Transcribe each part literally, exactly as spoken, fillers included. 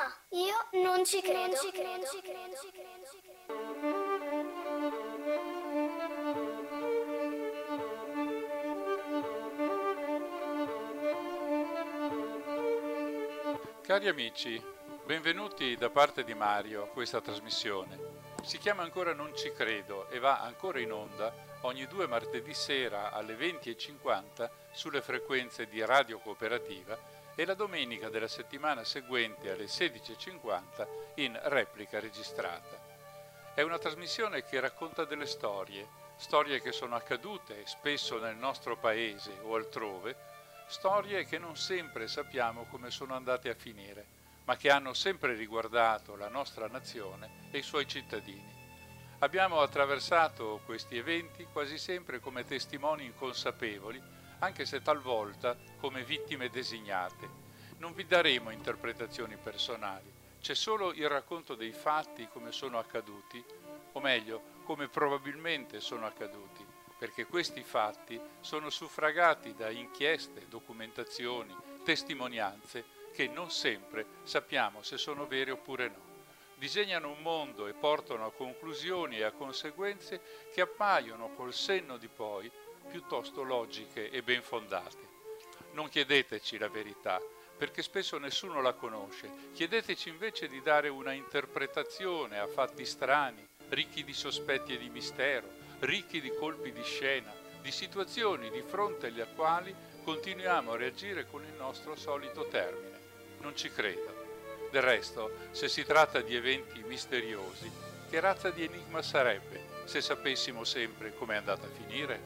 io non ci credo. Non ci credo. Non ci credo. Non ci credo. Cari amici, benvenuti da parte di Mario a questa trasmissione. Si chiama ancora Non ci credo e va ancora in onda ogni due martedì sera alle venti e cinquanta sulle frequenze di Radio Cooperativa e la domenica della settimana seguente alle sedici e cinquanta in replica registrata. È una trasmissione che racconta delle storie, storie che sono accadute spesso nel nostro paese o altrove, storie che non sempre sappiamo come sono andate a finire, ma che hanno sempre riguardato la nostra nazione e i suoi cittadini. Abbiamo attraversato questi eventi quasi sempre come testimoni inconsapevoli, anche se talvolta come vittime designate. Non vi daremo interpretazioni personali, c'è solo il racconto dei fatti come sono accaduti, o meglio, come probabilmente sono accaduti, perché questi fatti sono suffragati da inchieste, documentazioni, testimonianze che non sempre sappiamo se sono vere oppure no. Disegnano un mondo e portano a conclusioni e a conseguenze che appaiono col senno di poi piuttosto logiche e ben fondate. Non chiedeteci la verità, perché spesso nessuno la conosce. Chiedeteci invece di dare una interpretazione a fatti strani, ricchi di sospetti e di mistero, ricchi di colpi di scena, di situazioni di fronte alle quali continuiamo a reagire con il nostro solito termine. Non ci credo. Del resto, se si tratta di eventi misteriosi, che razza di enigma sarebbe se sapessimo sempre com'è andata a finire?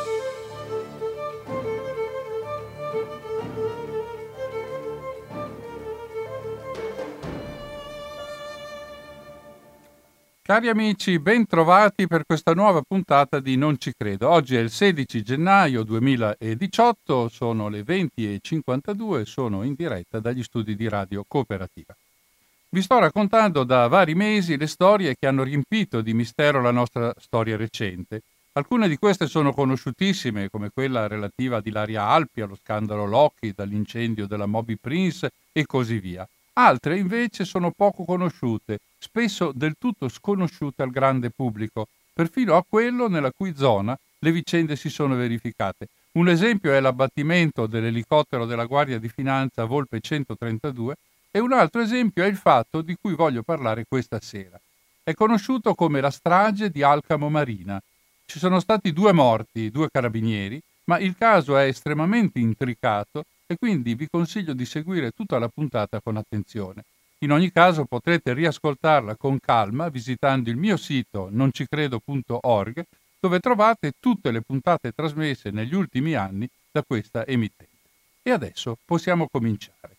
Cari amici, ben trovati per questa nuova puntata di Non ci credo. Oggi è il sedici gennaio duemiladiciotto, sono le venti e cinquantadue, sono in diretta dagli studi di Radio Cooperativa. Vi sto raccontando da vari mesi le storie che hanno riempito di mistero la nostra storia recente. Alcune di queste sono conosciutissime, come quella relativa ad Ilaria Alpi, allo scandalo Lockheed, all'incendio della Moby Prince e così via. Altre invece sono poco conosciute, spesso del tutto sconosciute al grande pubblico, perfino a quello nella cui zona le vicende si sono verificate. Un esempio è l'abbattimento dell'elicottero della Guardia di Finanza Volpe centotrentadue e un altro esempio è il fatto di cui voglio parlare questa sera. È conosciuto come la strage di Alcamo Marina. Ci sono stati due morti, due carabinieri, ma il caso è estremamente intricato e quindi vi consiglio di seguire tutta la puntata con attenzione. In ogni caso potrete riascoltarla con calma visitando il mio sito non ci credo punto org, dove trovate tutte le puntate trasmesse negli ultimi anni da questa emittente. E adesso possiamo cominciare.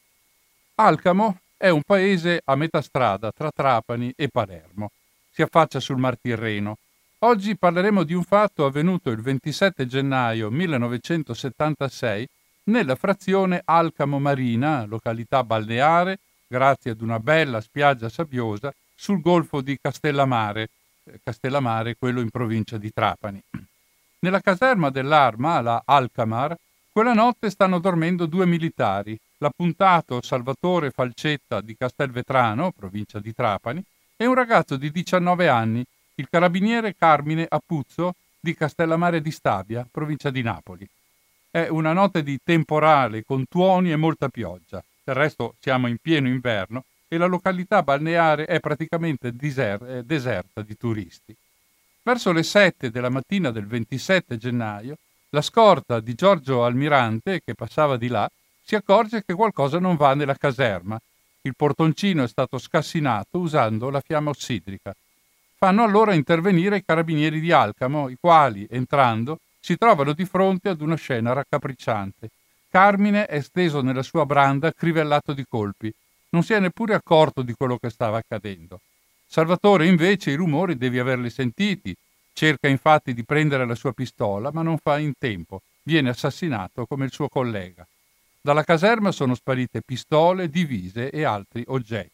Alcamo è un paese a metà strada tra Trapani e Palermo. Si affaccia sul Mar Tirreno. Oggi parleremo di un fatto avvenuto il ventisette gennaio millenovecentosettantasei nella frazione Alcamo Marina, località balneare, grazie ad una bella spiaggia sabbiosa sul golfo di Castellamare, Castellamare quello in provincia di Trapani. Nella caserma dell'Arma, la Alcamar, quella notte stanno dormendo due militari, l'appuntato Salvatore Falcetta di Castelvetrano, provincia di Trapani, e un ragazzo di diciannove anni, il carabiniere Carmine Apuzzo di Castellamare di Stabia, provincia di Napoli. È una notte di temporale con tuoni e molta pioggia. Del resto siamo in pieno inverno e la località balneare è praticamente diser- deserta di turisti. Verso le sette della mattina del ventisette gennaio, la scorta di Giorgio Almirante, che passava di là, si accorge che qualcosa non va nella caserma. Il portoncino è stato scassinato usando la fiamma ossidrica. Fanno allora intervenire i carabinieri di Alcamo, i quali, entrando, si trovano di fronte ad una scena raccapricciante. Carmine è steso nella sua branda crivellato di colpi. Non si è neppure accorto di quello che stava accadendo. Salvatore invece i rumori devi averli sentiti. Cerca infatti di prendere la sua pistola, ma non fa in tempo. Viene assassinato come il suo collega. Dalla caserma sono sparite pistole, divise e altri oggetti.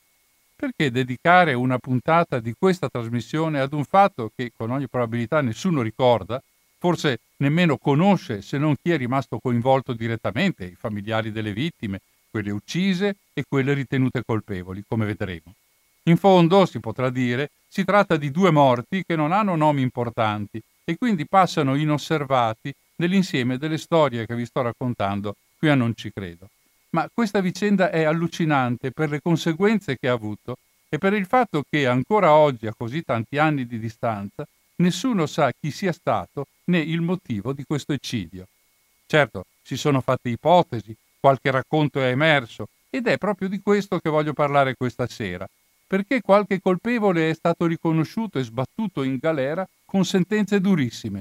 Perché dedicare una puntata di questa trasmissione ad un fatto che con ogni probabilità nessuno ricorda, forse nemmeno conosce se non chi è rimasto coinvolto direttamente, i familiari delle vittime, quelle uccise e quelle ritenute colpevoli, come vedremo. In fondo, si potrà dire, si tratta di due morti che non hanno nomi importanti e quindi passano inosservati nell'insieme delle storie che vi sto raccontando qui a Non ci credo. Ma questa vicenda è allucinante per le conseguenze che ha avuto e per il fatto che ancora oggi, a così tanti anni di distanza, nessuno sa chi sia stato né il motivo di questo eccidio. Certo, si sono fatte ipotesi, qualche racconto è emerso ed è proprio di questo che voglio parlare questa sera, perché qualche colpevole è stato riconosciuto e sbattuto in galera con sentenze durissime.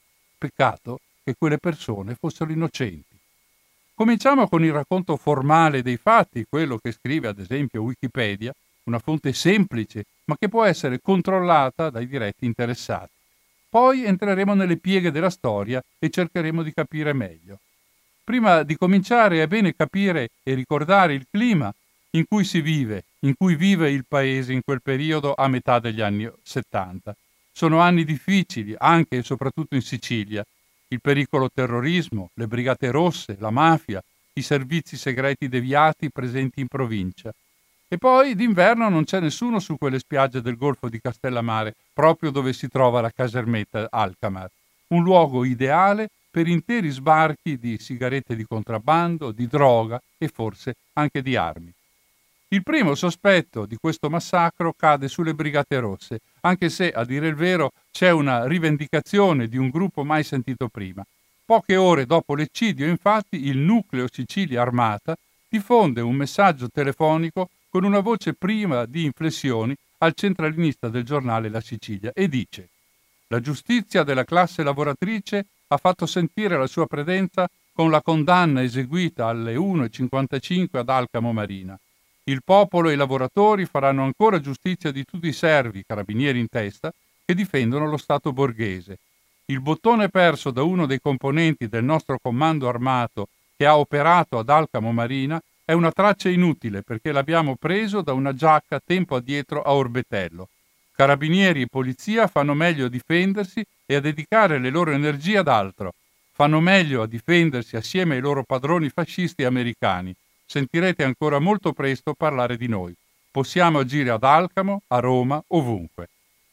Peccato che quelle persone fossero innocenti. Cominciamo con il racconto formale dei fatti, quello che scrive ad esempio Wikipedia, una fonte semplice ma che può essere controllata dai diretti interessati. Poi entreremo nelle pieghe della storia e cercheremo di capire meglio. Prima di cominciare è bene capire e ricordare il clima in cui si vive, in cui vive il paese in quel periodo a metà degli anni settanta. Sono anni difficili, anche e soprattutto in Sicilia. Il pericolo terrorismo, le brigate rosse, la mafia, i servizi segreti deviati presenti in provincia. E poi d'inverno non c'è nessuno su quelle spiagge del Golfo di Castellammare, proprio dove si trova la casermetta Alcamar. Un luogo ideale per interi sbarchi di sigarette di contrabbando, di droga e forse anche di armi. Il primo sospetto di questo massacro cade sulle Brigate Rosse, anche se, a dire il vero, c'è una rivendicazione di un gruppo mai sentito prima. Poche ore dopo l'eccidio, infatti, il nucleo Sicilia Armata diffonde un messaggio telefonico con una voce prima di inflessioni al centralinista del giornale La Sicilia e dice: «La giustizia della classe lavoratrice ha fatto sentire la sua presenza con la condanna eseguita alle uno e cinquantacinque ad Alcamo Marina. Il popolo e i lavoratori faranno ancora giustizia di tutti i servi, carabinieri in testa, che difendono lo Stato borghese. Il bottone perso da uno dei componenti del nostro comando armato che ha operato ad Alcamo Marina è una traccia inutile perché l'abbiamo preso da una giacca tempo addietro a Orbetello. Carabinieri e polizia fanno meglio a difendersi e a dedicare le loro energie ad altro. Fanno meglio a difendersi assieme ai loro padroni fascisti americani. Sentirete ancora molto presto parlare di noi. Possiamo agire ad Alcamo, a Roma, ovunque».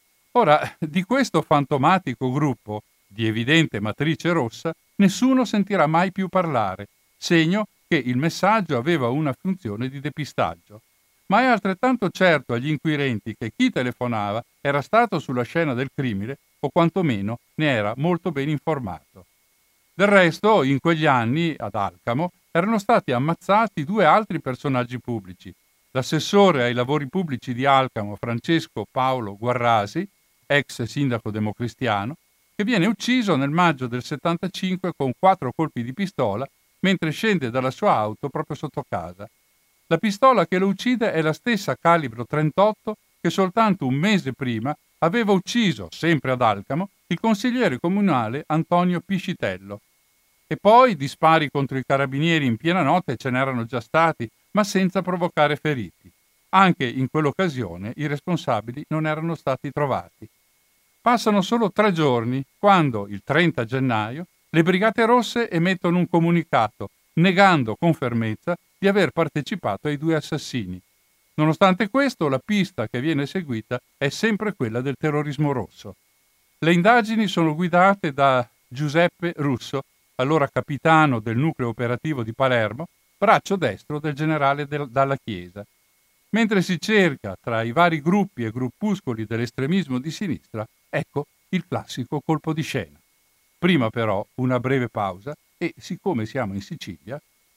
Ora, di questo fantomatico gruppo, di evidente matrice rossa, nessuno sentirà mai più parlare, segno che il messaggio aveva una funzione di depistaggio. Ma è altrettanto certo agli inquirenti che chi telefonava era stato sulla scena del crimine o quantomeno ne era molto ben informato. Del resto, in quegli anni, ad Alcamo, erano stati ammazzati due altri personaggi pubblici. L'assessore ai lavori pubblici di Alcamo, Francesco Paolo Guarrasi, ex sindaco democristiano, che viene ucciso nel maggio del settantacinque con quattro colpi di pistola mentre scende dalla sua auto proprio sotto casa. La pistola che lo uccide è la stessa calibro trentotto che soltanto un mese prima aveva ucciso, sempre ad Alcamo, il consigliere comunale Antonio Piscitello. E poi dispari contro i carabinieri in piena notte ce n'erano già stati, ma senza provocare feriti. Anche in quell'occasione i responsabili non erano stati trovati. Passano solo tre giorni quando, il trenta gennaio, le Brigate Rosse emettono un comunicato negando con fermezza di aver partecipato ai due assassini. Nonostante questo, la pista che viene seguita è sempre quella del terrorismo rosso. Le indagini sono guidate da Giuseppe Russo, allora capitano del nucleo operativo di Palermo, braccio destro del generale del, Dalla Chiesa. Mentre si cerca tra i vari gruppi e gruppuscoli dell'estremismo di sinistra, ecco il classico colpo di scena. Prima però una breve pausa e, siccome siamo in Sicilia,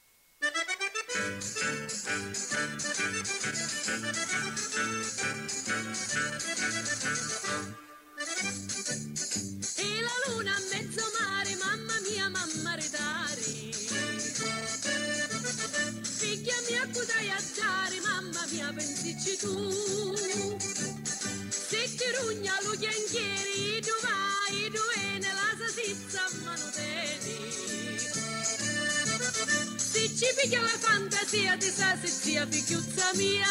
e la luna a mezzo mare, mamma mia, mamma redari. Figlia mia, cudai a dare, mamma mia, pensici tu. Se ti rugna lo chianghieri, tu vai, tu e nella sasizza manuteni. Se ci piglia la fantasia di sasizia, figliuzza mia.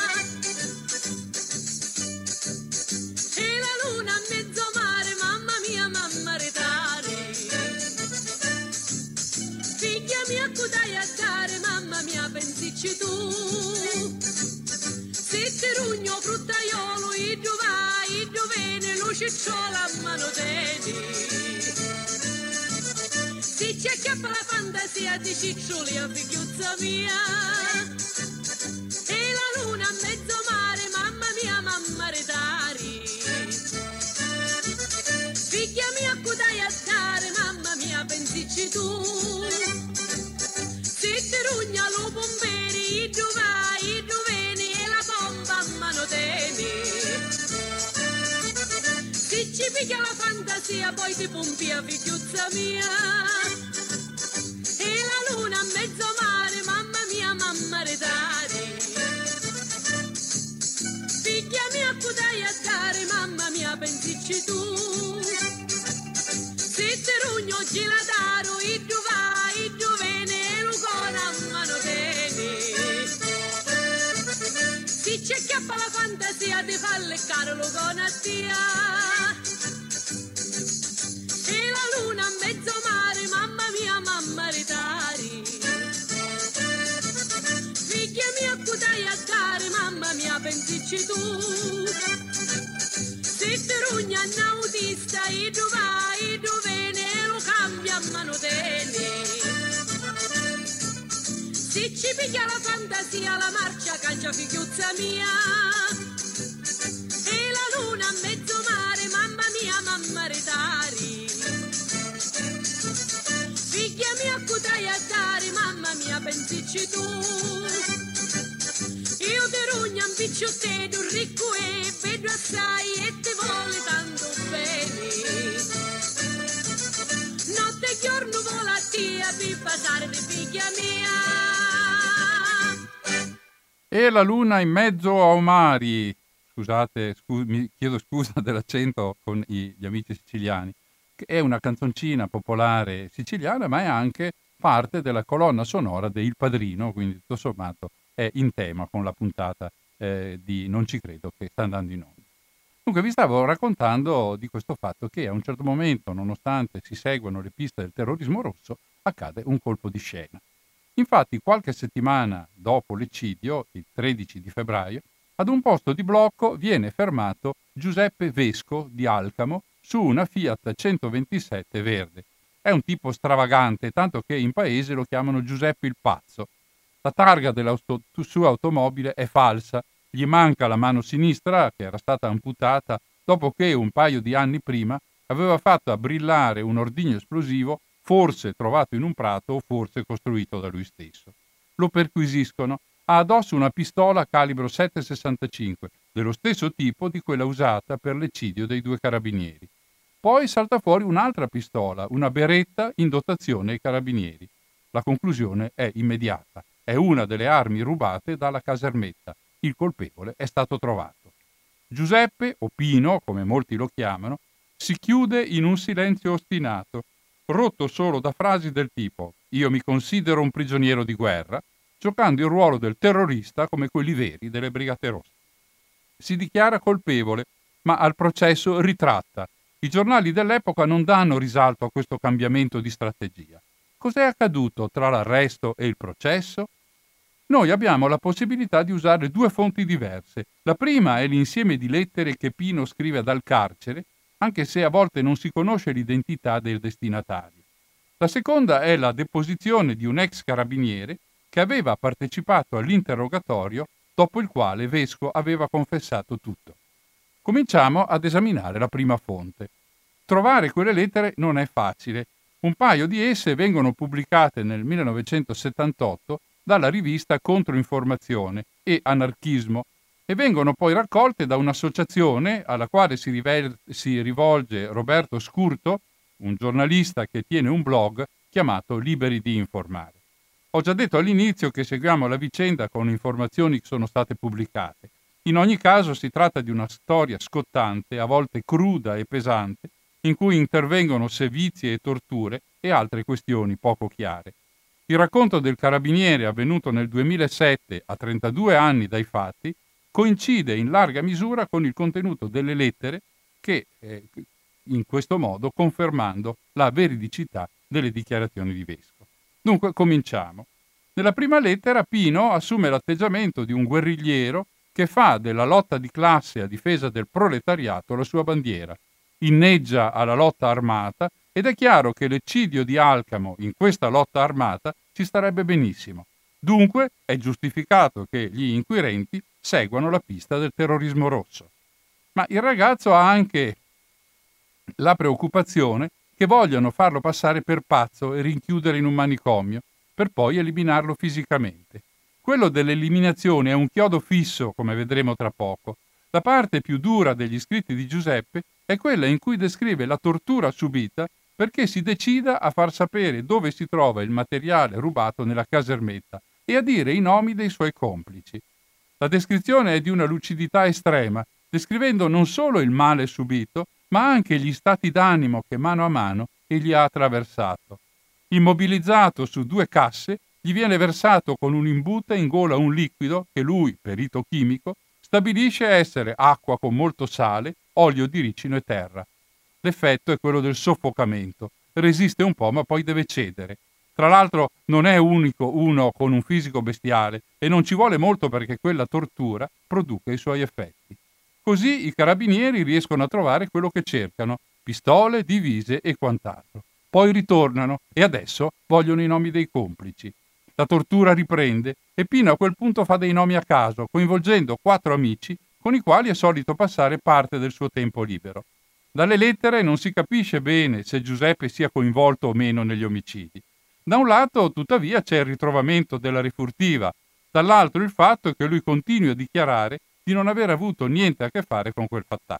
E la luna a mezzo mare, mamma mia, mamma redare. Figlia mia, cudai a dare, mamma mia, pensi dici tu. Se ti rugno fruttaiolo, i vai, i dovene, lo cicciola a mano teni. Se ci acchiappa la fantasia di ciccioli a figliuzza mia. E la luna a mezzo mare, mamma mia, mamma redari. Figlia mia, cudai a dare, mamma mia, pensici tu. Se ti rugna lo bomberi, i vai, i doveni e la bomba a mano teni. Se ci piglia la fantasia, poi ti pompi a figliuzza mia. E la luna a mezzo mare, mamma mia, mamma redari. Figlia mia, cudai a dare, mamma mia, pensici tu. Se ti rugno giladaro, i vai, i dovene e lucona a mano teni. Se ci acchiappa la fantasia, ti fa leccare lucona a tia. E la luna a mezzo mare, mamma mia, mamma ritari. Figlia mia, cudai a dare, mamma mia, pensici tu. Se ti rugna nautista, i vai, i dovene e lo cambia a mano teni. Se ci piglia la fantasia, la marcia cancia figliuzza mia. E la luna a mezzo mare, mamma mia, mamma ritari. Figlia mia, cudai a dare, mamma mia, pensici tu. Io ti rugno un picciotteto ricco e vedo assai e ti vuole tanto bene. Notte e giorno vola a tia per passare di figlia mia. E la luna in mezzo a mari. Scusate, scu- mi chiedo scusa dell'accento con i- gli amici siciliani. Che è una canzoncina popolare siciliana, ma è anche parte della colonna sonora de Il Padrino, quindi tutto sommato è in tema con la puntata eh, di Non ci credo che sta andando in onda. Dunque vi stavo raccontando di questo fatto che a un certo momento, nonostante si seguano le piste del terrorismo rosso, accade un colpo di scena. Infatti qualche settimana dopo l'eccidio, il tredici di febbraio, ad un posto di blocco viene fermato Giuseppe Vesco di Alcamo su una Fiat centoventisette verde. È un tipo stravagante, tanto che in paese lo chiamano Giuseppe il Pazzo. La targa della sua automobile è falsa, gli manca la mano sinistra, che era stata amputata dopo che un paio di anni prima aveva fatto a brillare un ordigno esplosivo, forse trovato in un prato o forse costruito da lui stesso. Lo perquisiscono, ha addosso una pistola calibro sette virgola sessantacinque, dello stesso tipo di quella usata per l'eccidio dei due carabinieri. Poi salta fuori un'altra pistola, una beretta in dotazione ai carabinieri. La conclusione è immediata. È una delle armi rubate dalla casermetta. Il colpevole è stato trovato. Giuseppe, o Pino, come molti lo chiamano, si chiude in un silenzio ostinato, rotto solo da frasi del tipo «Io mi considero un prigioniero di guerra», giocando il ruolo del terrorista come quelli veri delle Brigate Rosse. Si dichiara colpevole, ma al processo ritratta. I giornali dell'epoca non danno risalto a questo cambiamento di strategia. Cos'è accaduto tra l'arresto e il processo? Noi abbiamo la possibilità di usare due fonti diverse. La prima è l'insieme di lettere che Pino scrive dal carcere, anche se a volte non si conosce l'identità del destinatario. La seconda è la deposizione di un ex carabiniere che aveva partecipato all'interrogatorio dopo il quale Vesco aveva confessato tutto. Cominciamo ad esaminare la prima fonte. Trovare quelle lettere non è facile. Un paio di esse vengono pubblicate nel millenovecentosettantotto dalla rivista Controinformazione e Anarchismo e vengono poi raccolte da un'associazione alla quale si, rivel- si rivolge Roberto Scurto, un giornalista che tiene un blog chiamato Liberi di Informare. Ho già detto all'inizio che seguiamo la vicenda con informazioni che sono state pubblicate. In ogni caso si tratta di una storia scottante, a volte cruda e pesante, in cui intervengono sevizie e torture e altre questioni poco chiare. Il racconto del carabiniere avvenuto nel duemilasette, a trentadue anni dai fatti, coincide in larga misura con il contenuto delle lettere che, eh, in questo modo, confermando la veridicità delle dichiarazioni di Vesco. Dunque, cominciamo. Nella prima lettera Pino assume l'atteggiamento di un guerrigliero che fa della lotta di classe a difesa del proletariato la sua bandiera, inneggia alla lotta armata ed è chiaro che l'eccidio di Alcamo in questa lotta armata ci starebbe benissimo. Dunque è giustificato che gli inquirenti seguano la pista del terrorismo rosso. Ma il ragazzo ha anche la preoccupazione che vogliano farlo passare per pazzo e rinchiudere in un manicomio per poi eliminarlo fisicamente. Quello dell'eliminazione è un chiodo fisso, come vedremo tra poco. La parte più dura degli scritti di Giuseppe è quella in cui descrive la tortura subita perché si decida a far sapere dove si trova il materiale rubato nella casermetta e a dire i nomi dei suoi complici. La descrizione è di una lucidità estrema, descrivendo non solo il male subito, ma anche gli stati d'animo che mano a mano egli ha attraversato. Immobilizzato su due casse, gli viene versato con un'imbuta in gola un liquido che lui, perito chimico, stabilisce essere acqua con molto sale, olio di ricino e terra. L'effetto è quello del soffocamento. Resiste un po', ma poi deve cedere. Tra l'altro non è unico uno con un fisico bestiale e non ci vuole molto perché quella tortura produca i suoi effetti. Così i carabinieri riescono a trovare quello che cercano, pistole, divise e quant'altro. Poi ritornano e adesso vogliono i nomi dei complici. La tortura riprende e Pino a quel punto fa dei nomi a caso, coinvolgendo quattro amici con i quali è solito passare parte del suo tempo libero. Dalle lettere non si capisce bene se Giuseppe sia coinvolto o meno negli omicidi. Da un lato, tuttavia, c'è il ritrovamento della rifurtiva, dall'altro il fatto che lui continui a dichiarare di non aver avuto niente a che fare con quel fattaccio.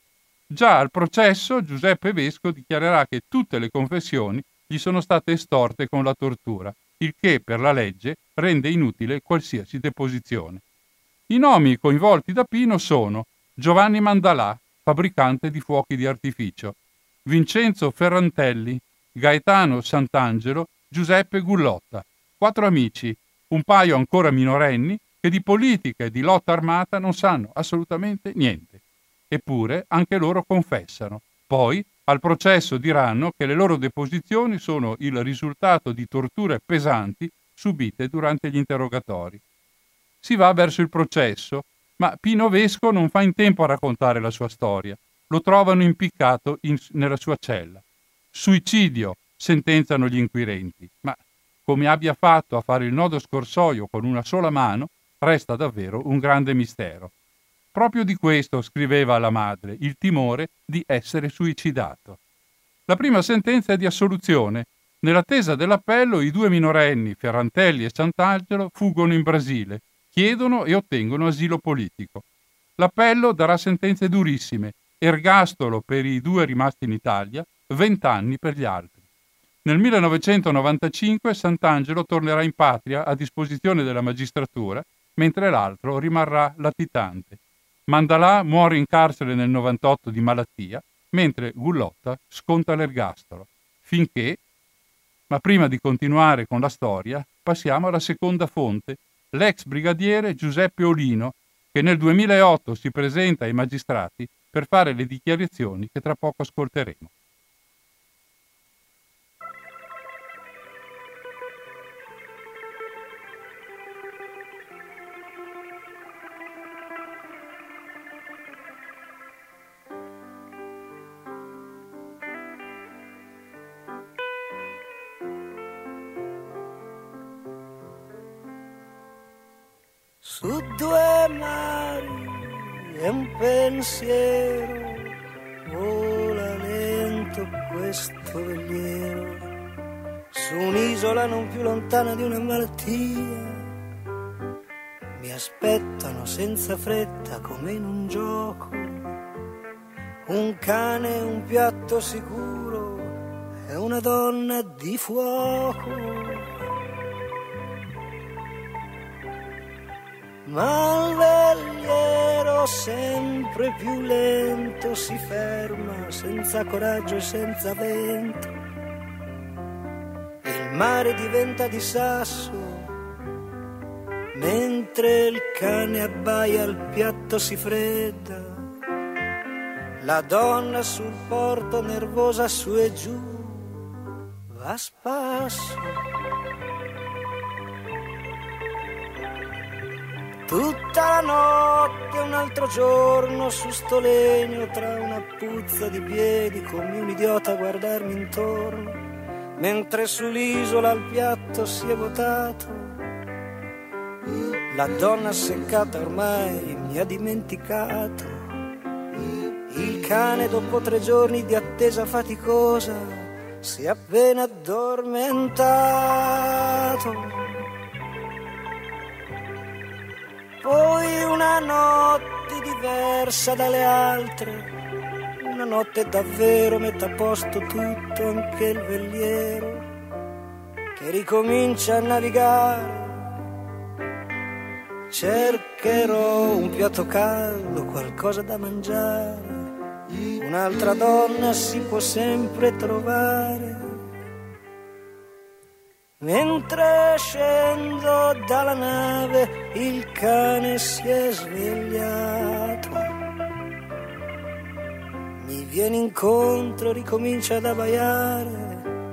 Già al processo Giuseppe Vesco dichiarerà che tutte le confessioni gli sono state estorte con la tortura, il che per la legge rende inutile qualsiasi deposizione. I nomi coinvolti da Pino sono Giovanni Mandalà, fabbricante di fuochi di artificio, Vincenzo Ferrantelli, Gaetano Sant'Angelo, Giuseppe Gullotta, quattro amici, un paio ancora minorenni che di politica e di lotta armata non sanno assolutamente niente. Eppure anche loro confessano. Poi al processo diranno che le loro deposizioni sono il risultato di torture pesanti subite durante gli interrogatori. Si va verso il processo, ma Pino Vesco non fa in tempo a raccontare la sua storia. Lo trovano impiccato in, nella sua cella. Suicidio, sentenziano gli inquirenti, ma come abbia fatto a fare il nodo scorsoio con una sola mano resta davvero un grande mistero. Proprio di questo scriveva alla madre, il timore di essere suicidato. La prima sentenza è di assoluzione. Nell'attesa dell'appello i due minorenni, Ferrantelli e Sant'Angelo, fuggono in Brasile, chiedono e ottengono asilo politico. L'appello darà sentenze durissime, ergastolo per i due rimasti in Italia, vent'anni per gli altri. Nel millenovecentonovantacinque Sant'Angelo tornerà in patria a disposizione della magistratura, mentre l'altro rimarrà latitante. Mandalà muore in carcere nel novantotto di malattia, mentre Gullotta sconta l'ergastolo. Finché, ma prima di continuare con la storia, passiamo alla seconda fonte, l'ex brigadiere Giuseppe Olino, che nel duemilaotto si presenta ai magistrati per fare le dichiarazioni che tra poco ascolteremo. Su due mari e un pensiero vola lento questo veliero, su un'isola non più lontana di una malattia. Mi aspettano senza fretta come in un gioco, un cane, un piatto sicuro e una donna di fuoco. Ma il veliero sempre più lento si ferma, senza coraggio e senza vento. Il mare diventa di sasso, mentre il cane abbaia, il piatto si fredda. La donna sul porto nervosa su e giù va a spasso. Tutta la notte, un altro giorno su sto legno, tra una puzza di piedi, come un idiota a guardarmi intorno, mentre sull'isola il piatto si è vuotato. La donna seccata ormai mi ha dimenticato. Il cane dopo tre giorni di attesa faticosa si è appena addormentato. Poi una notte diversa dalle altre, una notte davvero mette a posto tutto, anche il veliero, che ricomincia a navigare. Cercherò un piatto caldo, qualcosa da mangiare, un'altra donna si può sempre trovare. Mentre scendo dalla nave il cane si è svegliato, mi viene incontro, ricomincia ad abbaiare.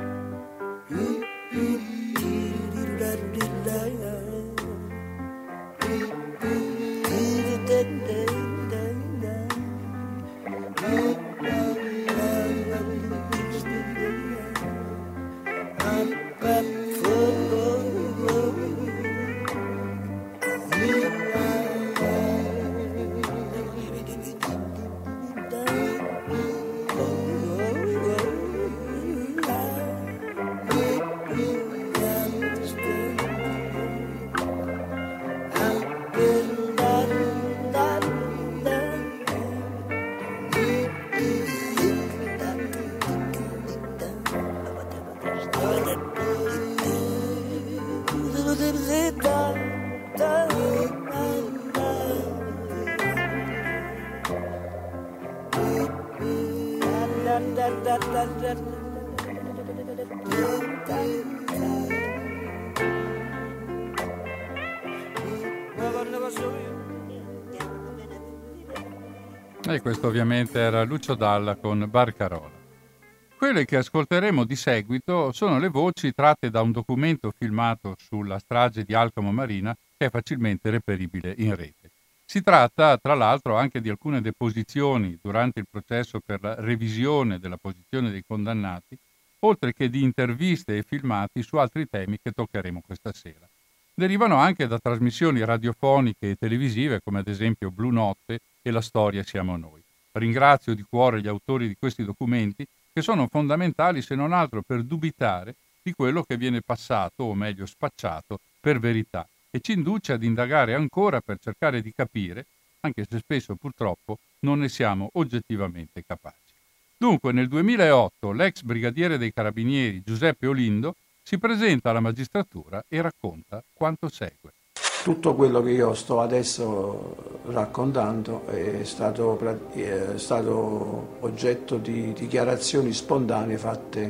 E questo ovviamente era Lucio Dalla con Barcarola. Quelle che ascolteremo di seguito sono le voci tratte da un documento filmato sulla strage di Alcamo Marina che è facilmente reperibile in rete. Si tratta, tra l'altro, anche di alcune deposizioni durante il processo per la revisione della posizione dei condannati, oltre che di interviste e filmati su altri temi che toccheremo questa sera. Derivano anche da trasmissioni radiofoniche e televisive come ad esempio Blu Notte e La Storia Siamo Noi. Ringrazio di cuore gli autori di questi documenti che sono fondamentali se non altro per dubitare di quello che viene passato, o meglio spacciato, per verità e ci induce ad indagare ancora per cercare di capire, anche se spesso purtroppo non ne siamo oggettivamente capaci. Dunque nel duemilaotto l'ex brigadiere dei Carabinieri Giuseppe Olindo si presenta alla magistratura e racconta quanto segue. Tutto quello che io sto adesso raccontando è stato, è stato oggetto di dichiarazioni spontanee fatte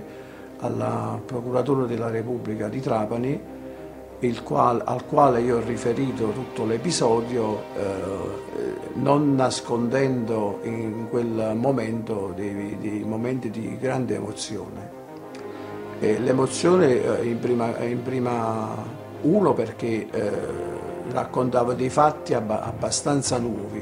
al procuratore della Repubblica di Trapani, il qual, al quale io ho riferito tutto l'episodio, eh, non nascondendo in quel momento dei, dei momenti di grande emozione. E l'emozione in prima, in prima uno perché eh, raccontava dei fatti abbastanza nuovi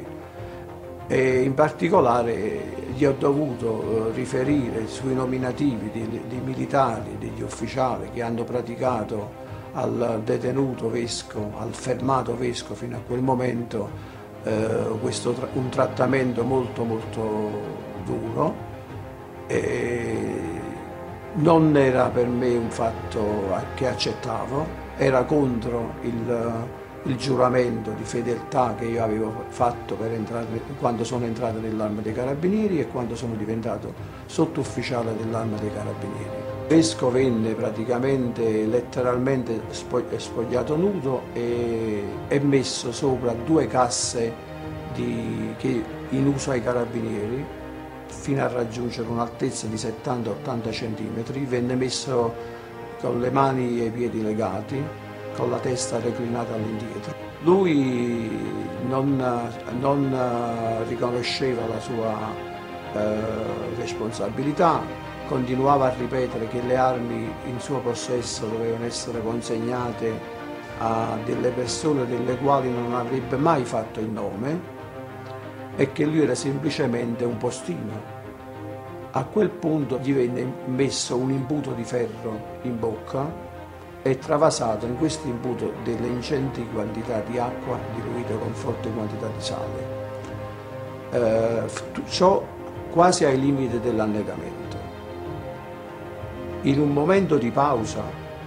e in particolare gli ho dovuto riferire sui nominativi di, di militari, degli ufficiali che hanno praticato al detenuto Vesco, al fermato Vesco fino a quel momento eh, questo, un trattamento molto molto duro. E non era per me un fatto che accettavo, era contro il, il giuramento di fedeltà che io avevo fatto per entrare, quando sono entrato nell'Arma dei Carabinieri e quando sono diventato sottufficiale dell'Arma dei Carabinieri. Vesco venne praticamente letteralmente spogliato nudo e, e messo sopra due casse di, che in uso ai Carabinieri fino a raggiungere un'altezza di settanta ottanta centimetri, venne messo con le mani e i piedi legati, con la testa reclinata all'indietro. Lui non, non riconosceva la sua eh, responsabilità, continuava a ripetere che le armi in suo possesso dovevano essere consegnate a delle persone delle quali non avrebbe mai fatto il nome e che lui era semplicemente un postino. A quel punto gli venne messo un imbuto di ferro in bocca e travasato in questo imbuto delle ingenti quantità di acqua diluite con forte quantità di sale. Eh, ciò quasi ai limiti dell'annegamento. In un momento di pausa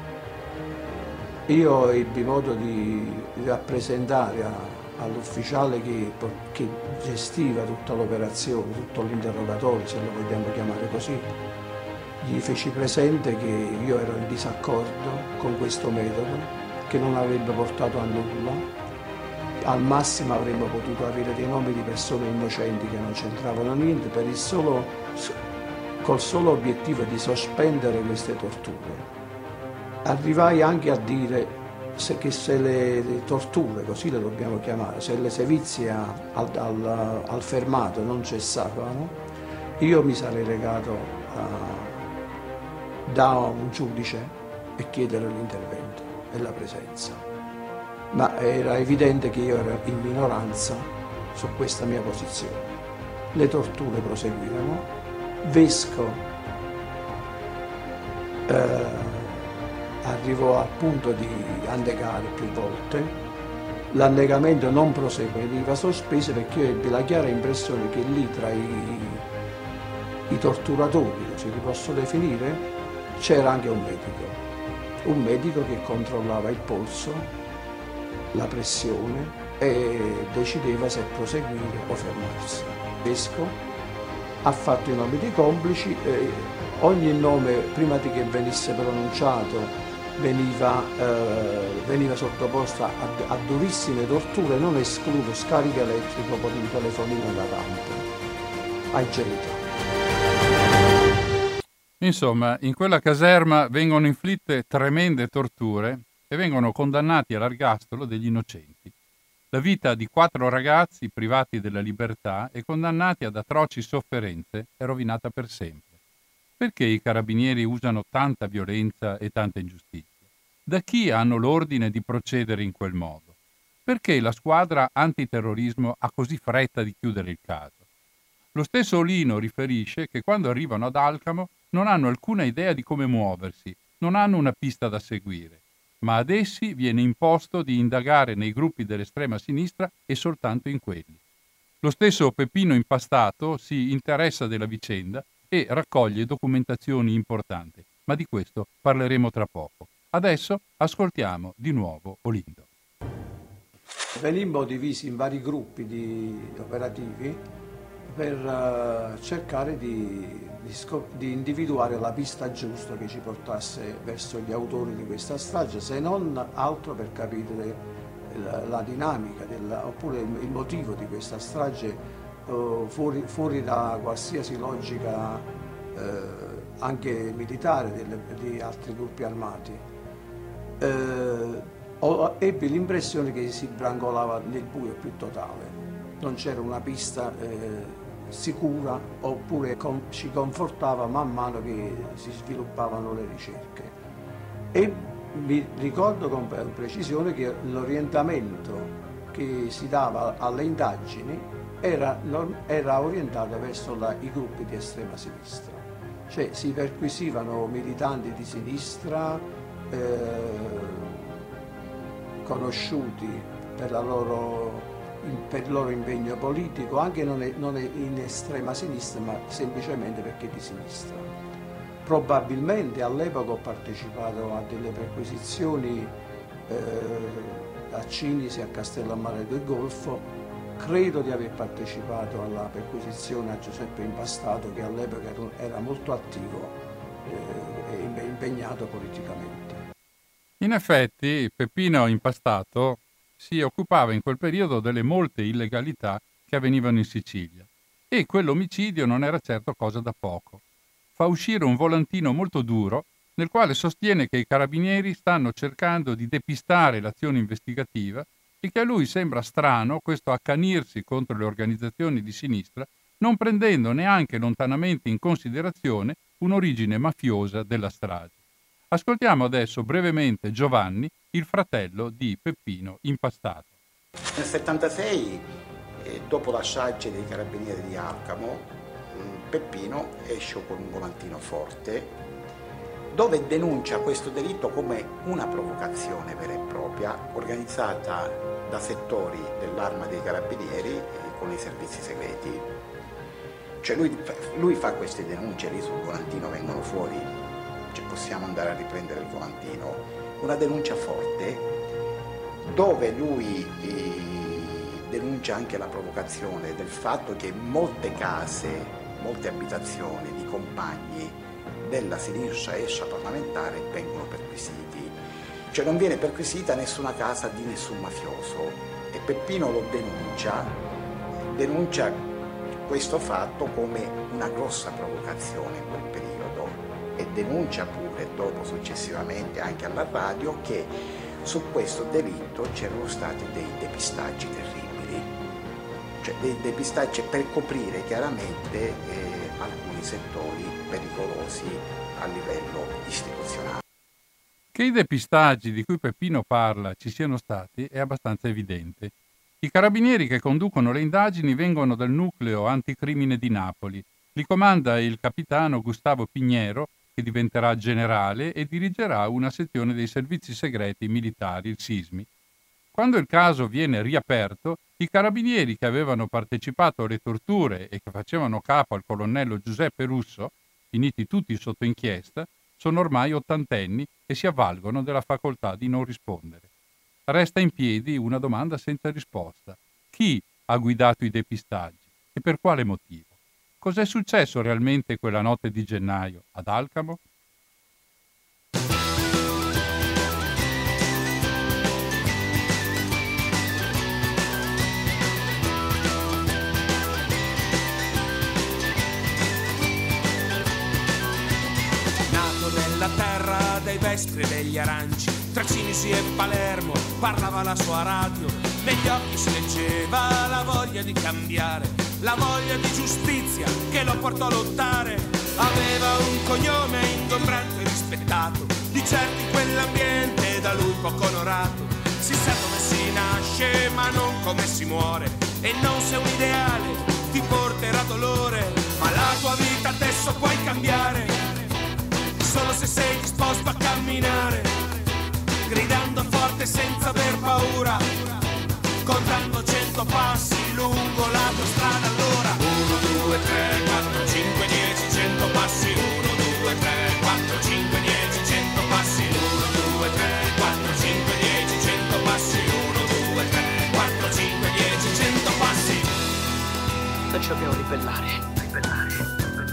io ebbi modo di rappresentare a, all'ufficiale che, che gestiva tutta l'operazione, tutto l'interrogatorio, se lo vogliamo chiamare così, gli feci presente che io ero in disaccordo con questo metodo, che non avrebbe portato a nulla. Al massimo avremmo potuto avere dei nomi di persone innocenti che non c'entravano niente, per il solo, col solo obiettivo di sospendere queste torture. Arrivai anche a dire se, che se le, le torture, così le dobbiamo chiamare, se le sevizie al, al, al fermato non cessavano, io mi sarei recato a, da un giudice e chiedere l'intervento e la presenza. Ma era evidente che io ero in minoranza su questa mia posizione. Le torture proseguirono. Vesco eh, arrivò al punto di annegare più volte. L'annegamento non prosegue, veniva sospeso perché io ebbi la chiara impressione che lì tra i, i torturatori, se li posso definire, c'era anche un medico, un medico che controllava il polso, la pressione e decideva se proseguire o fermarsi. Vesco ha fatto i nomi dei complici, eh, ogni nome prima di che venisse pronunciato veniva, eh, veniva sottoposta a, a durissime torture, non escluso scarico elettrico con un telefonino da campo, ai genitali. Insomma, in quella caserma vengono inflitte tremende torture e vengono condannati all'ergastolo degli innocenti. La vita di quattro ragazzi privati della libertà e condannati ad atroci sofferenze è rovinata per sempre. Perché i carabinieri usano tanta violenza e tanta ingiustizia? Da chi hanno l'ordine di procedere in quel modo? Perché la squadra antiterrorismo ha così fretta di chiudere il caso? Lo stesso Olino riferisce che quando arrivano ad Alcamo non hanno alcuna idea di come muoversi, non hanno una pista da seguire, ma ad essi viene imposto di indagare nei gruppi dell'estrema sinistra e soltanto in quelli. Lo stesso Peppino Impastato si interessa della vicenda e raccoglie documentazioni importanti, ma di questo parleremo tra poco. Adesso ascoltiamo di nuovo Olindo. Venimmo divisi in vari gruppi di operativi per uh, cercare di, di, scop- di individuare la pista giusta che ci portasse verso gli autori di questa strage, se non altro per capire la, la dinamica della, oppure il, il motivo di questa strage uh, fuori, fuori da qualsiasi logica uh, anche militare delle, di altri gruppi armati. Uh, ho, ebbi l'impressione che si brancolava nel buio più totale, non c'era una pista eh, sicura, oppure con, ci confortava man mano che si sviluppavano le ricerche. E mi ricordo con precisione che l'orientamento che si dava alle indagini era, era orientato verso la, i gruppi di estrema sinistra, cioè si perquisivano militanti di sinistra eh, conosciuti per, la loro, per il loro impegno politico, anche non, è, non è in estrema sinistra, ma semplicemente perché di sinistra. Probabilmente all'epoca ho partecipato a delle perquisizioni eh, a Cinisi, a Castellammare del Golfo. Credo di aver partecipato alla perquisizione a Giuseppe Impastato, che all'epoca era molto attivo eh, e impegnato politicamente. In effetti, Peppino Impastato si occupava in quel periodo delle molte illegalità che avvenivano in Sicilia e quell'omicidio non era certo cosa da poco. Fa uscire un volantino molto duro nel quale sostiene che i carabinieri stanno cercando di depistare l'azione investigativa e che a lui sembra strano questo accanirsi contro le organizzazioni di sinistra, non prendendo neanche lontanamente in considerazione un'origine mafiosa della strage. Ascoltiamo adesso brevemente Giovanni, il fratello di Peppino Impastato. Nel settantasei, eh, dopo la strage dei carabinieri di Alcamo, mh, Peppino esce con un volantino forte dove denuncia questo delitto come una provocazione vera e propria organizzata da settori dell'Arma dei Carabinieri eh, con i servizi segreti. Cioè lui, lui fa queste denunce, lì sul volantino vengono fuori, cioè possiamo andare a riprendere il volantino, una denuncia forte dove lui eh, denuncia anche la provocazione del fatto che molte case, molte abitazioni di compagni della sinistra extraparlamentare vengono perquisiti. Cioè non viene perquisita nessuna casa di nessun mafioso e Peppino lo denuncia, denuncia questo fatto come una grossa provocazione in quel periodo e denuncia pure dopo successivamente anche alla radio che su questo delitto c'erano stati dei depistaggi terribili, cioè dei depistaggi per coprire chiaramente eh, alcuni settori pericolosi a livello istituzionale. Che i depistaggi di cui Peppino parla ci siano stati è abbastanza evidente. I carabinieri che conducono le indagini vengono dal nucleo anticrimine di Napoli. Li comanda il capitano Gustavo Pignero, che diventerà generale e dirigerà una sezione dei servizi segreti militari, il SISMI. Quando il caso viene riaperto, i carabinieri che avevano partecipato alle torture e che facevano capo al colonnello Giuseppe Russo, finiti tutti sotto inchiesta, sono ormai ottantenni e si avvalgono della facoltà di non rispondere. Resta in piedi una domanda senza risposta. Chi ha guidato i depistaggi e per quale motivo? Cos'è successo realmente quella notte di gennaio ad Alcamo? Nella terra dei vestri e degli aranci, tra Cinisi e Palermo parlava la sua radio, negli occhi si leggeva la voglia di cambiare, la voglia di giustizia che lo portò a lottare. Aveva un cognome ingombrante e rispettato, di certo in quell'ambiente da lui poco onorato. Si sa come si nasce ma non come si muore, e non se un ideale ti porterà dolore, ma la tua vita adesso puoi cambiare solo se sei disposto a camminare, gridando forte senza aver paura, contando cento passi lungo la tua strada. Allora uno, due, tre, quattro, cinque, dieci, cento passi. Uno, due, tre, quattro, cinque, dieci, cento passi. Uno, due, tre, quattro, cinque, dieci, cento passi. Uno, due, tre, quattro, cinque, dieci, cento passi. Non ci dobbiamo ribellare, ribellare.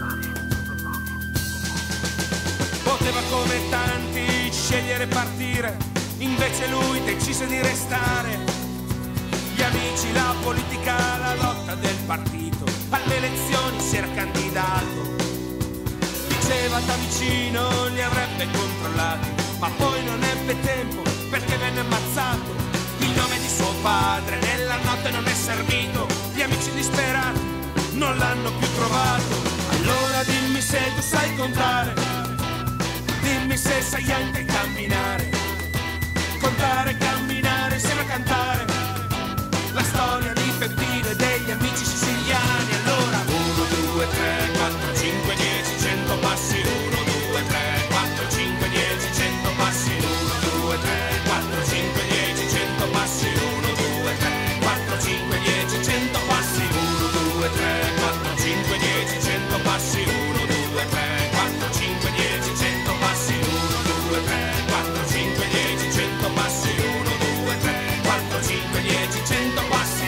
Poteva come tanti scegliere e partire, invece lui decise di restare. Gli amici, la politica, la lotta del partito, alle elezioni si era candidato. Diceva da vicino li avrebbe controllati, ma poi non ebbe tempo perché venne ammazzato. Il nome di suo padre nella notte non è servito, gli amici disperati non l'hanno più trovato. Allora dimmi se tu sai contare, dimmi se sai anche camminare, contare, camminare, insieme a cantare la storia di Peppino e degli amici siciliani. Allora uno, due, tre, quattro, cinque, dieci, cento passi. Uno, due, tre, quattro, cinque, dieci, cento passi. Uno, due, tre, quattro, cinque, dieci, cento passi. Uno, due, tre, quattro, cinque, dieci, cento passi. Uno, due, tre, quattro, cinque, dieci, cento passi. Uno, due, tre, quattro, cinque, dieci, cento passi. Uno, due, tre, quattro, cinque, dieci, cento passi. Uno, due, tre, quattro, cinque, dieci, cento passi.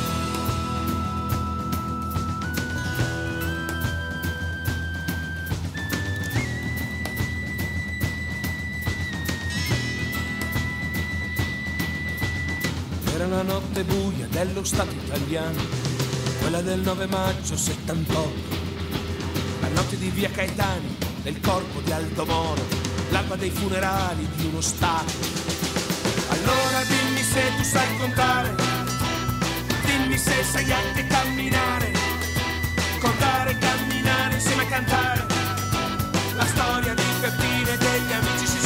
Era una notte buia dello Stato italiano, quella del nove maggio settantotto, la notte di via Caetani, del corpo di Aldo Moro, l'alba dei funerali di uno Stato. Allora dimmi se tu sai contare, dimmi se sai anche camminare, contare, camminare, insieme a cantare la storia di Peppino e degli amici siciliani.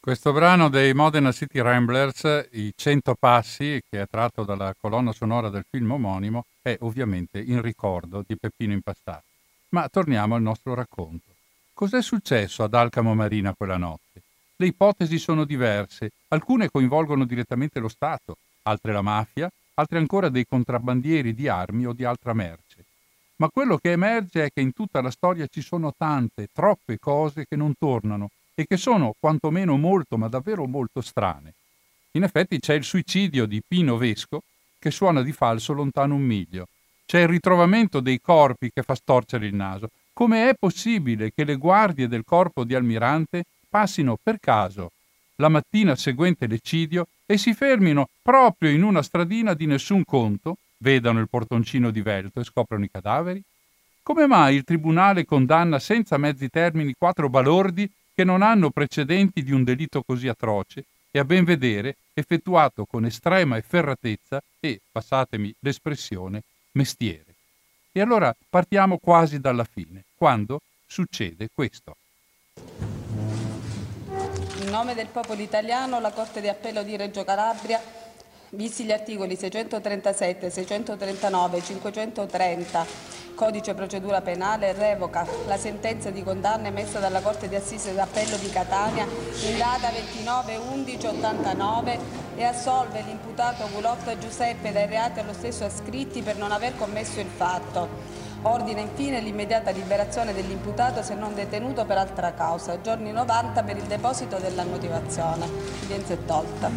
Questo brano dei Modena City Ramblers, I cento passi, che è tratto dalla colonna sonora del film omonimo, è ovviamente in ricordo di Peppino Impastato. Ma torniamo al nostro racconto. Cos'è successo ad Alcamo Marina quella notte? Le ipotesi sono diverse, alcune coinvolgono direttamente lo Stato, altre la mafia, altre ancora dei contrabbandieri di armi o di altra merce. Ma quello che emerge è che in tutta la storia ci sono tante, troppe cose che non tornano e che sono quantomeno molto, ma davvero molto strane. In effetti c'è il suicidio di Pino Vesco che suona di falso lontano un miglio. C'è il ritrovamento dei corpi che fa storcere il naso. Come è possibile che le guardie del corpo di Almirante passino per caso la mattina seguente l'eccidio e si fermino proprio in una stradina di nessun conto, vedano il portoncino divelto e scoprono i cadaveri? Come mai il tribunale condanna senza mezzi termini quattro balordi che non hanno precedenti di un delitto così atroce e a ben vedere effettuato con estrema efferratezza e, passatemi l'espressione, mestiere? E allora partiamo quasi dalla fine, quando succede questo. In nome del popolo italiano, la Corte di Appello di Reggio Calabria, visti gli articoli seicentotrentasette, seicentotrentanove, cinquecentotrenta, Codice Procedura Penale, revoca la sentenza di condanna emessa dalla Corte di Assise d'Appello di Catania in data ventinove undici ottantanove e assolve l'imputato Gulotta Giuseppe dai reati allo stesso ascritti per non aver commesso il fatto. Ordina infine l'immediata liberazione dell'imputato se non detenuto per altra causa. Giorni novanta per il deposito della motivazione. Udienza è tolta.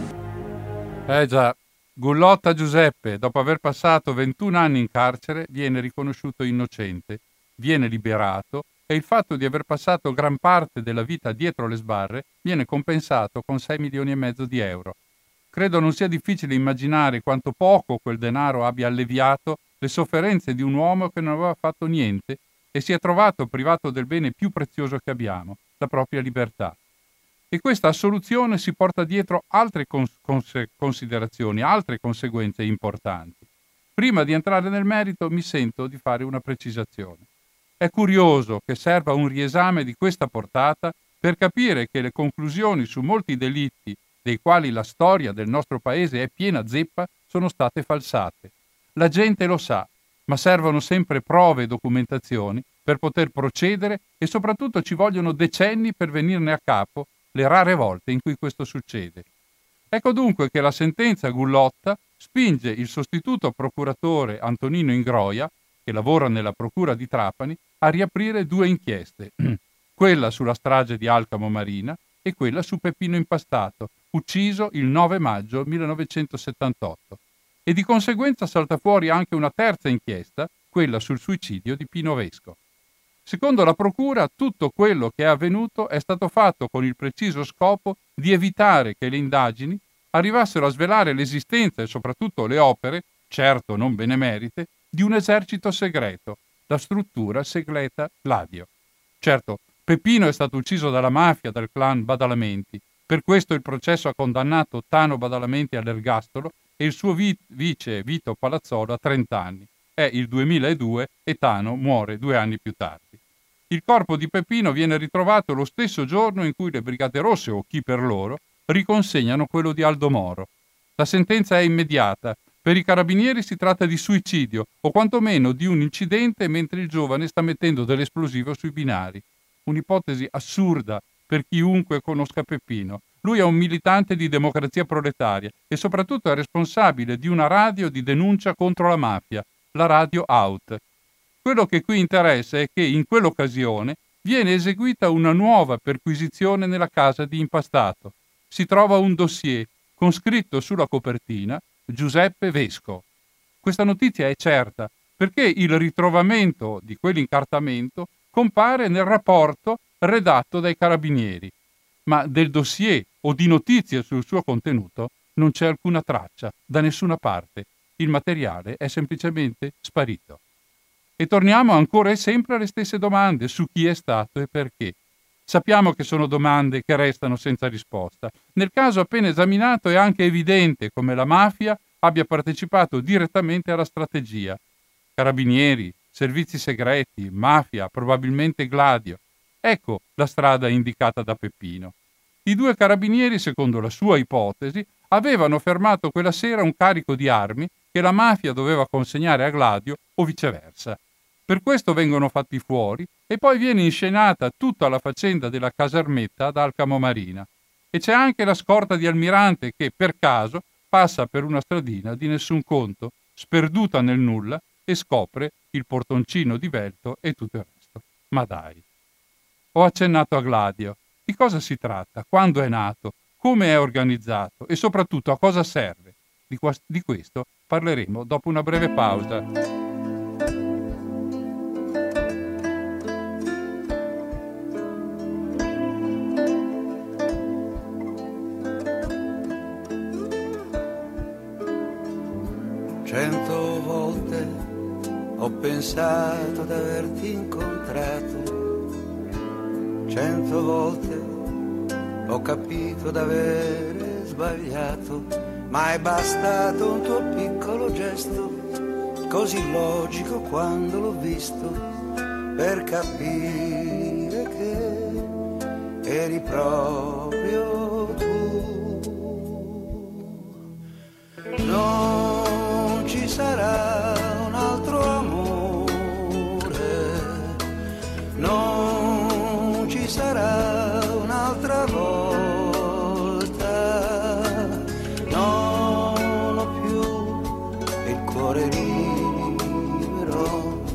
Eh già, Gullotta Giuseppe, dopo aver passato ventuno anni in carcere, viene riconosciuto innocente, viene liberato e il fatto di aver passato gran parte della vita dietro le sbarre viene compensato con sei milioni e mezzo di euro. Credo non sia difficile immaginare quanto poco quel denaro abbia alleviato le sofferenze di un uomo che non aveva fatto niente e si è trovato privato del bene più prezioso che abbiamo, la propria libertà. E questa assoluzione si porta dietro altre cons- cons- considerazioni, altre conseguenze importanti. Prima di entrare nel merito mi sento di fare una precisazione. È curioso che serva un riesame di questa portata per capire che le conclusioni su molti delitti dei quali la storia del nostro paese è piena zeppa sono state falsate. La gente lo sa, ma servono sempre prove e documentazioni per poter procedere e soprattutto ci vogliono decenni per venirne a capo le rare volte in cui questo succede. Ecco dunque che la sentenza Gullotta spinge il sostituto procuratore Antonino Ingroia, che lavora nella procura di Trapani, a riaprire due inchieste, quella sulla strage di Alcamo Marina e quella su Peppino Impastato, ucciso il nove maggio millenovecentosettantotto. E di conseguenza salta fuori anche una terza inchiesta, quella sul suicidio di Pino Vesco. Secondo la procura, tutto quello che è avvenuto è stato fatto con il preciso scopo di evitare che le indagini arrivassero a svelare l'esistenza e soprattutto le opere, certo non benemerite, di un esercito segreto, la struttura segreta Gladio. Certo, Peppino è stato ucciso dalla mafia, dal clan Badalamenti. Per questo il processo ha condannato Tano Badalamenti all'ergastolo e il suo vi- vice Vito Palazzolo a trenta anni. È il duemiladue e Tano muore due anni più tardi. Il corpo di Peppino viene ritrovato lo stesso giorno in cui le Brigate Rosse, o chi per loro, riconsegnano quello di Aldo Moro. La sentenza è immediata. Per i carabinieri si tratta di suicidio, o quantomeno di un incidente mentre il giovane sta mettendo dell'esplosivo sui binari. Un'ipotesi assurda per chiunque conosca Peppino. Lui è un militante di Democrazia Proletaria e soprattutto è responsabile di una radio di denuncia contro la mafia, la Radio Out. Quello che qui interessa è che in quell'occasione viene eseguita una nuova perquisizione nella casa di Impastato. Si trova un dossier con scritto sulla copertina Giuseppe Vesco. Questa notizia è certa perché il ritrovamento di quell'incartamento compare nel rapporto redatto dai carabinieri, ma del dossier o di notizie sul suo contenuto non c'è alcuna traccia da nessuna parte. Il materiale è semplicemente sparito. E torniamo ancora e sempre alle stesse domande su chi è stato e perché. Sappiamo che sono domande che restano senza risposta. Nel caso appena esaminato è anche evidente come la mafia abbia partecipato direttamente alla strategia. Carabinieri, servizi segreti, mafia, probabilmente Gladio. Ecco la strada indicata da Peppino. I due carabinieri, secondo la sua ipotesi, avevano fermato quella sera un carico di armi che la mafia doveva consegnare a Gladio o viceversa. Per questo vengono fatti fuori e poi viene inscenata tutta la faccenda della casermetta ad Alcamo Marina. E c'è anche la scorta di Almirante che, per caso, passa per una stradina di nessun conto, sperduta nel nulla, e scopre il portoncino divelto e tutto il resto. Ma dai. Ho accennato a Gladio. Di cosa si tratta? Quando è nato? Come è organizzato? E soprattutto a cosa serve? Di, qua- di questo parleremo dopo una breve pausa. Cento volte ho pensato d'averti incontrato, cento volte ho capito d'avere sbagliato, ma è bastato un tuo piccolo gesto, così logico quando l'ho visto, per capire che eri proprio tu. Non ci sarà un altro amore, non ci sarà un'altra volta, non ho più il cuore libero,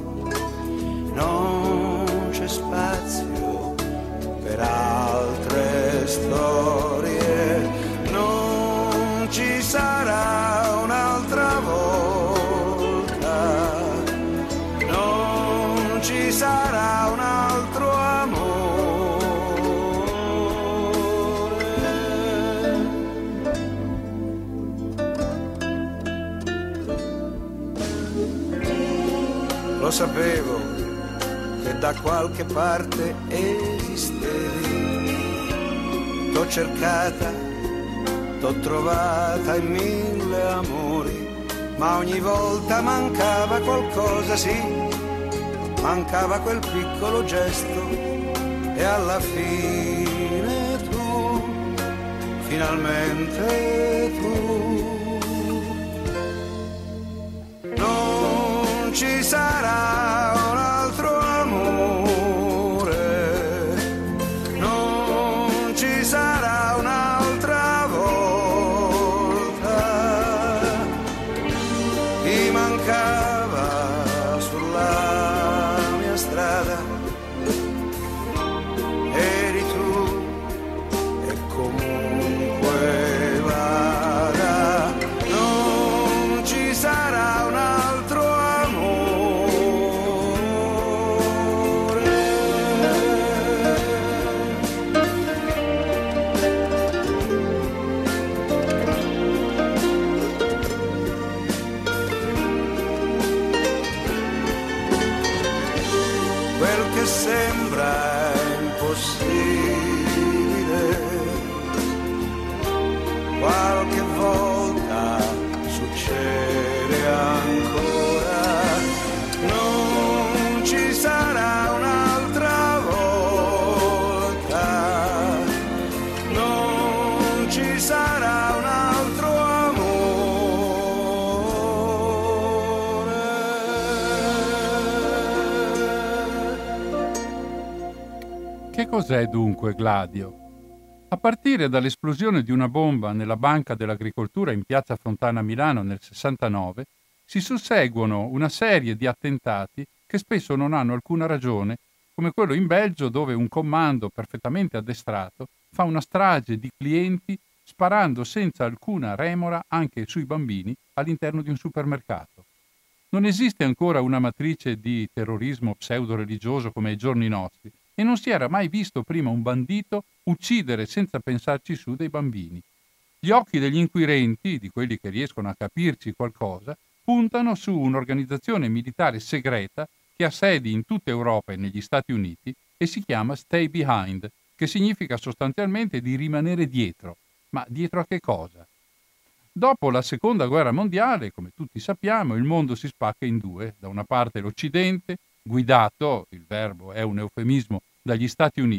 non c'è spazio per altre storie, non ci sarà sarà un altro amore. Lo sapevo che da qualche parte esistevi, t'ho cercata, t'ho trovata in mille amori, ma ogni volta mancava qualcosa, sì, mancava quel piccolo gesto e alla fine tu, finalmente tu. Non ci sarà un altro amore, non ci sarà un'altra volta, ti mancava sulla strada, eri tu e comunque vada, non ci sarà un altro amore. Quel che sembra impossibile, qualche volta succede ancora, non ci sarà un'altra volta, non ci sarà un altro Che cos'è dunque Gladio? A partire dall'esplosione di una bomba nella Banca dell'Agricoltura in piazza Fontana a Milano nel sessantanove, si susseguono una serie di attentati che spesso non hanno alcuna ragione, come quello in Belgio dove un comando perfettamente addestrato fa una strage di clienti sparando senza alcuna remora anche sui bambini all'interno di un supermercato. Non esiste ancora una matrice di terrorismo pseudo-religioso come ai giorni nostri, e non si era mai visto prima un bandito uccidere senza pensarci su dei bambini. Gli occhi degli inquirenti, di quelli che riescono a capirci qualcosa, puntano su un'organizzazione militare segreta che ha sedi in tutta Europa e negli Stati Uniti e si chiama Stay Behind, che significa sostanzialmente di rimanere dietro. Ma dietro a che cosa? Dopo la Seconda Guerra Mondiale, come tutti sappiamo, il mondo si spacca in due. Da una parte l'Occidente, guidato, il verbo è un eufemismo, dagli Stati Uniti,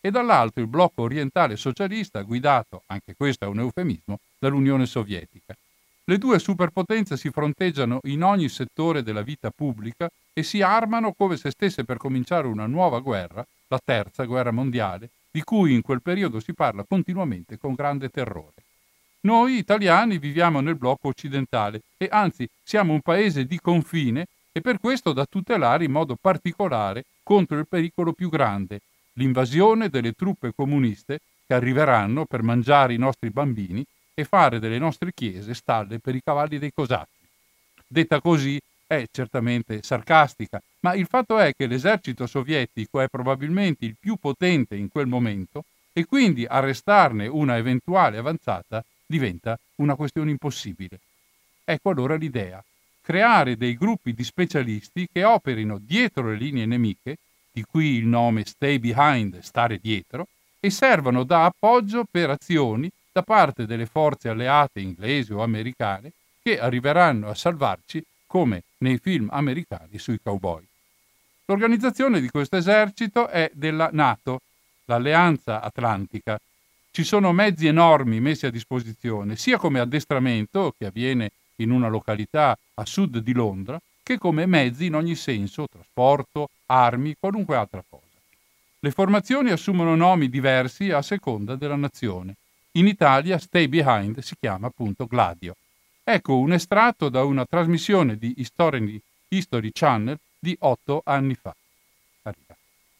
e dall'altro il blocco orientale socialista guidato, anche questo è un eufemismo, dall'Unione Sovietica. Le due superpotenze si fronteggiano in ogni settore della vita pubblica e si armano come se stesse per cominciare una nuova guerra, la terza guerra mondiale, di cui in quel periodo si parla continuamente con grande terrore. Noi italiani viviamo nel blocco occidentale e anzi siamo un paese di confine e per questo da tutelare in modo particolare contro il pericolo più grande, l'invasione delle truppe comuniste che arriveranno per mangiare i nostri bambini e fare delle nostre chiese stalle per i cavalli dei cosacchi. Detta così è certamente sarcastica, ma il fatto è che l'esercito sovietico è probabilmente il più potente in quel momento e quindi arrestarne una eventuale avanzata diventa una questione impossibile. Ecco allora l'idea: creare dei gruppi di specialisti che operino dietro le linee nemiche, di qui il nome Stay Behind, stare dietro, e servano da appoggio per azioni da parte delle forze alleate inglesi o americane che arriveranno a salvarci come nei film americani sui cowboy. L'organizzazione di questo esercito è della NATO, l'Alleanza Atlantica. Ci sono mezzi enormi messi a disposizione, sia come addestramento, che avviene in una località a sud di Londra, che come mezzi in ogni senso, trasporto, armi, qualunque altra cosa. Le formazioni assumono nomi diversi a seconda della nazione. In Italia Stay Behind si chiama appunto Gladio. Ecco un estratto da una trasmissione di History, History Channel di otto anni fa. Arriva.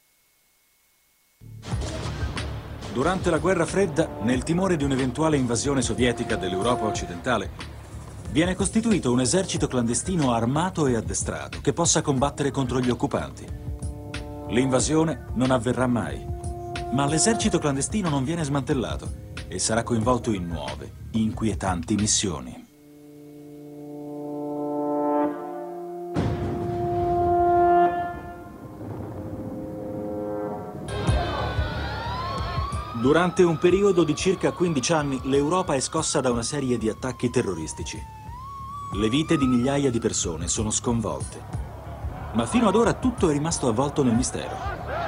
Durante la guerra fredda, nel timore di un'eventuale invasione sovietica dell'Europa occidentale, viene costituito un esercito clandestino armato e addestrato che possa combattere contro gli occupanti. L'invasione non avverrà mai, ma l'esercito clandestino non viene smantellato e sarà coinvolto in nuove, inquietanti missioni. Durante un periodo di circa quindici anni, l'Europa è scossa da una serie di attacchi terroristici. Le vite di migliaia di persone sono sconvolte, ma fino ad ora tutto è rimasto avvolto nel mistero.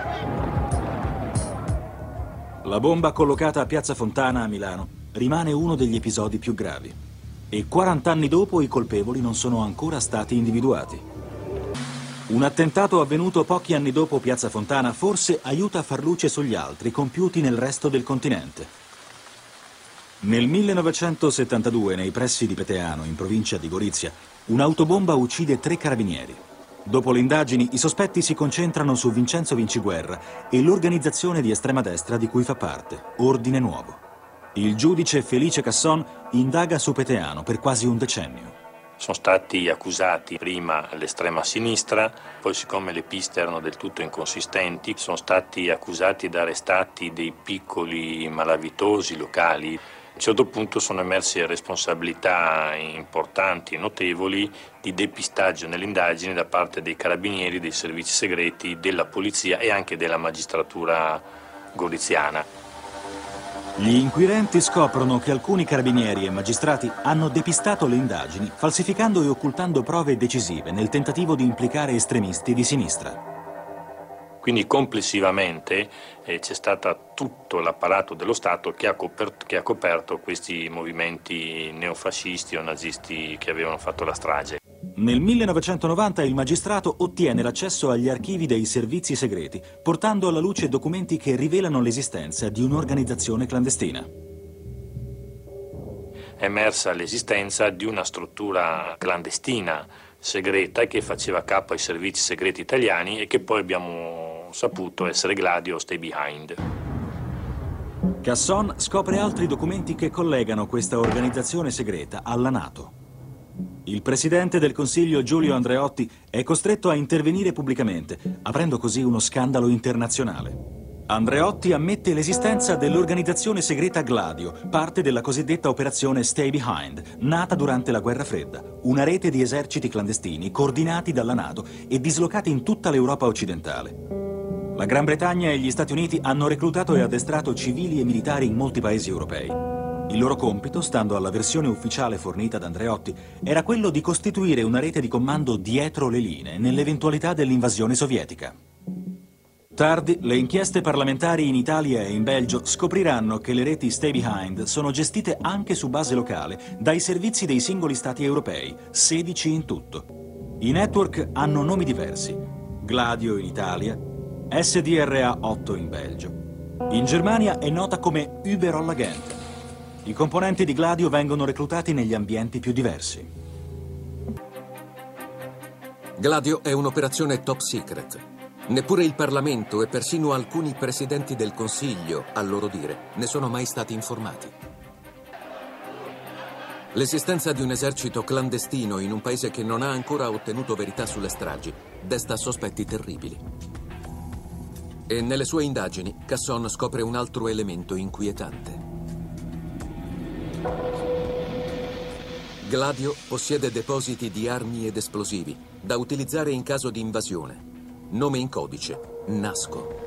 La bomba collocata a Piazza Fontana a Milano rimane uno degli episodi più gravi e quaranta anni dopo i colpevoli non sono ancora stati individuati. Un attentato avvenuto pochi anni dopo Piazza Fontana forse aiuta a far luce sugli altri compiuti nel resto del continente. Nel millenovecentosettantadue, nei pressi di Peteano, in provincia di Gorizia, un'autobomba uccide tre carabinieri. Dopo le indagini, i sospetti si concentrano su Vincenzo Vinciguerra e l'organizzazione di estrema destra di cui fa parte, Ordine Nuovo. Il giudice Felice Casson indaga su Peteano per quasi un decennio. Sono stati accusati prima l'estrema sinistra, poi siccome le piste erano del tutto inconsistenti, sono stati accusati ed arrestati dei piccoli malavitosi locali. A un certo punto sono emerse responsabilità importanti e notevoli di depistaggio nelle indagini da parte dei carabinieri, dei servizi segreti, della polizia e anche della magistratura goriziana. Gli inquirenti scoprono che alcuni carabinieri e magistrati hanno depistato le indagini, falsificando e occultando prove decisive nel tentativo di implicare estremisti di sinistra. Quindi complessivamente eh, c'è stato tutto l'apparato dello Stato che ha, coperto, che ha coperto questi movimenti neofascisti o nazisti che avevano fatto la strage. Nel millenovecentonovanta il magistrato ottiene l'accesso agli archivi dei servizi segreti, portando alla luce documenti che rivelano l'esistenza di un'organizzazione clandestina. È emersa l'esistenza di una struttura clandestina, segreta, che faceva capo ai servizi segreti italiani e che poi abbiamo saputo essere Gladio Stay Behind. Casson scopre altri documenti che collegano questa organizzazione segreta alla NATO. Il presidente del Consiglio Giulio Andreotti è costretto a intervenire pubblicamente, aprendo così uno scandalo internazionale. Andreotti ammette l'esistenza dell'organizzazione segreta Gladio, parte della cosiddetta operazione Stay Behind, nata durante la Guerra Fredda, una rete di eserciti clandestini coordinati dalla NATO e dislocati in tutta l'Europa occidentale. La Gran Bretagna e gli Stati Uniti hanno reclutato e addestrato civili e militari in molti paesi europei. Il loro compito, stando alla versione ufficiale fornita da Andreotti, era quello di costituire una rete di comando dietro le linee nell'eventualità dell'invasione sovietica. Tardi, le inchieste parlamentari in Italia e in Belgio scopriranno che le reti Stay Behind sono gestite anche su base locale dai servizi dei singoli stati europei, sedici in tutto. I network hanno nomi diversi: Gladio in Italia, S D R A otto in Belgio. In Germania è nota come Überall-Agent. I componenti di Gladio vengono reclutati negli ambienti più diversi. Gladio è un'operazione top secret. Neppure il Parlamento e persino alcuni presidenti del Consiglio, a loro dire, ne sono mai stati informati. L'esistenza di un esercito clandestino in un paese che non ha ancora ottenuto verità sulle stragi desta sospetti terribili. E nelle sue indagini Casson scopre un altro elemento inquietante. Gladio possiede depositi di armi ed esplosivi da utilizzare in caso di invasione. Nome in codice: Nasco.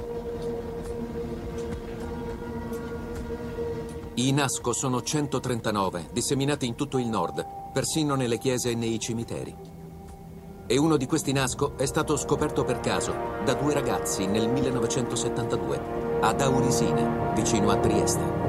I Nasco sono centotrentanove, disseminati in tutto il nord, persino nelle chiese e nei cimiteri. E uno di questi Nasco è stato scoperto per caso da due ragazzi nel millenovecentosettantadue ad Aurisine, vicino a Trieste.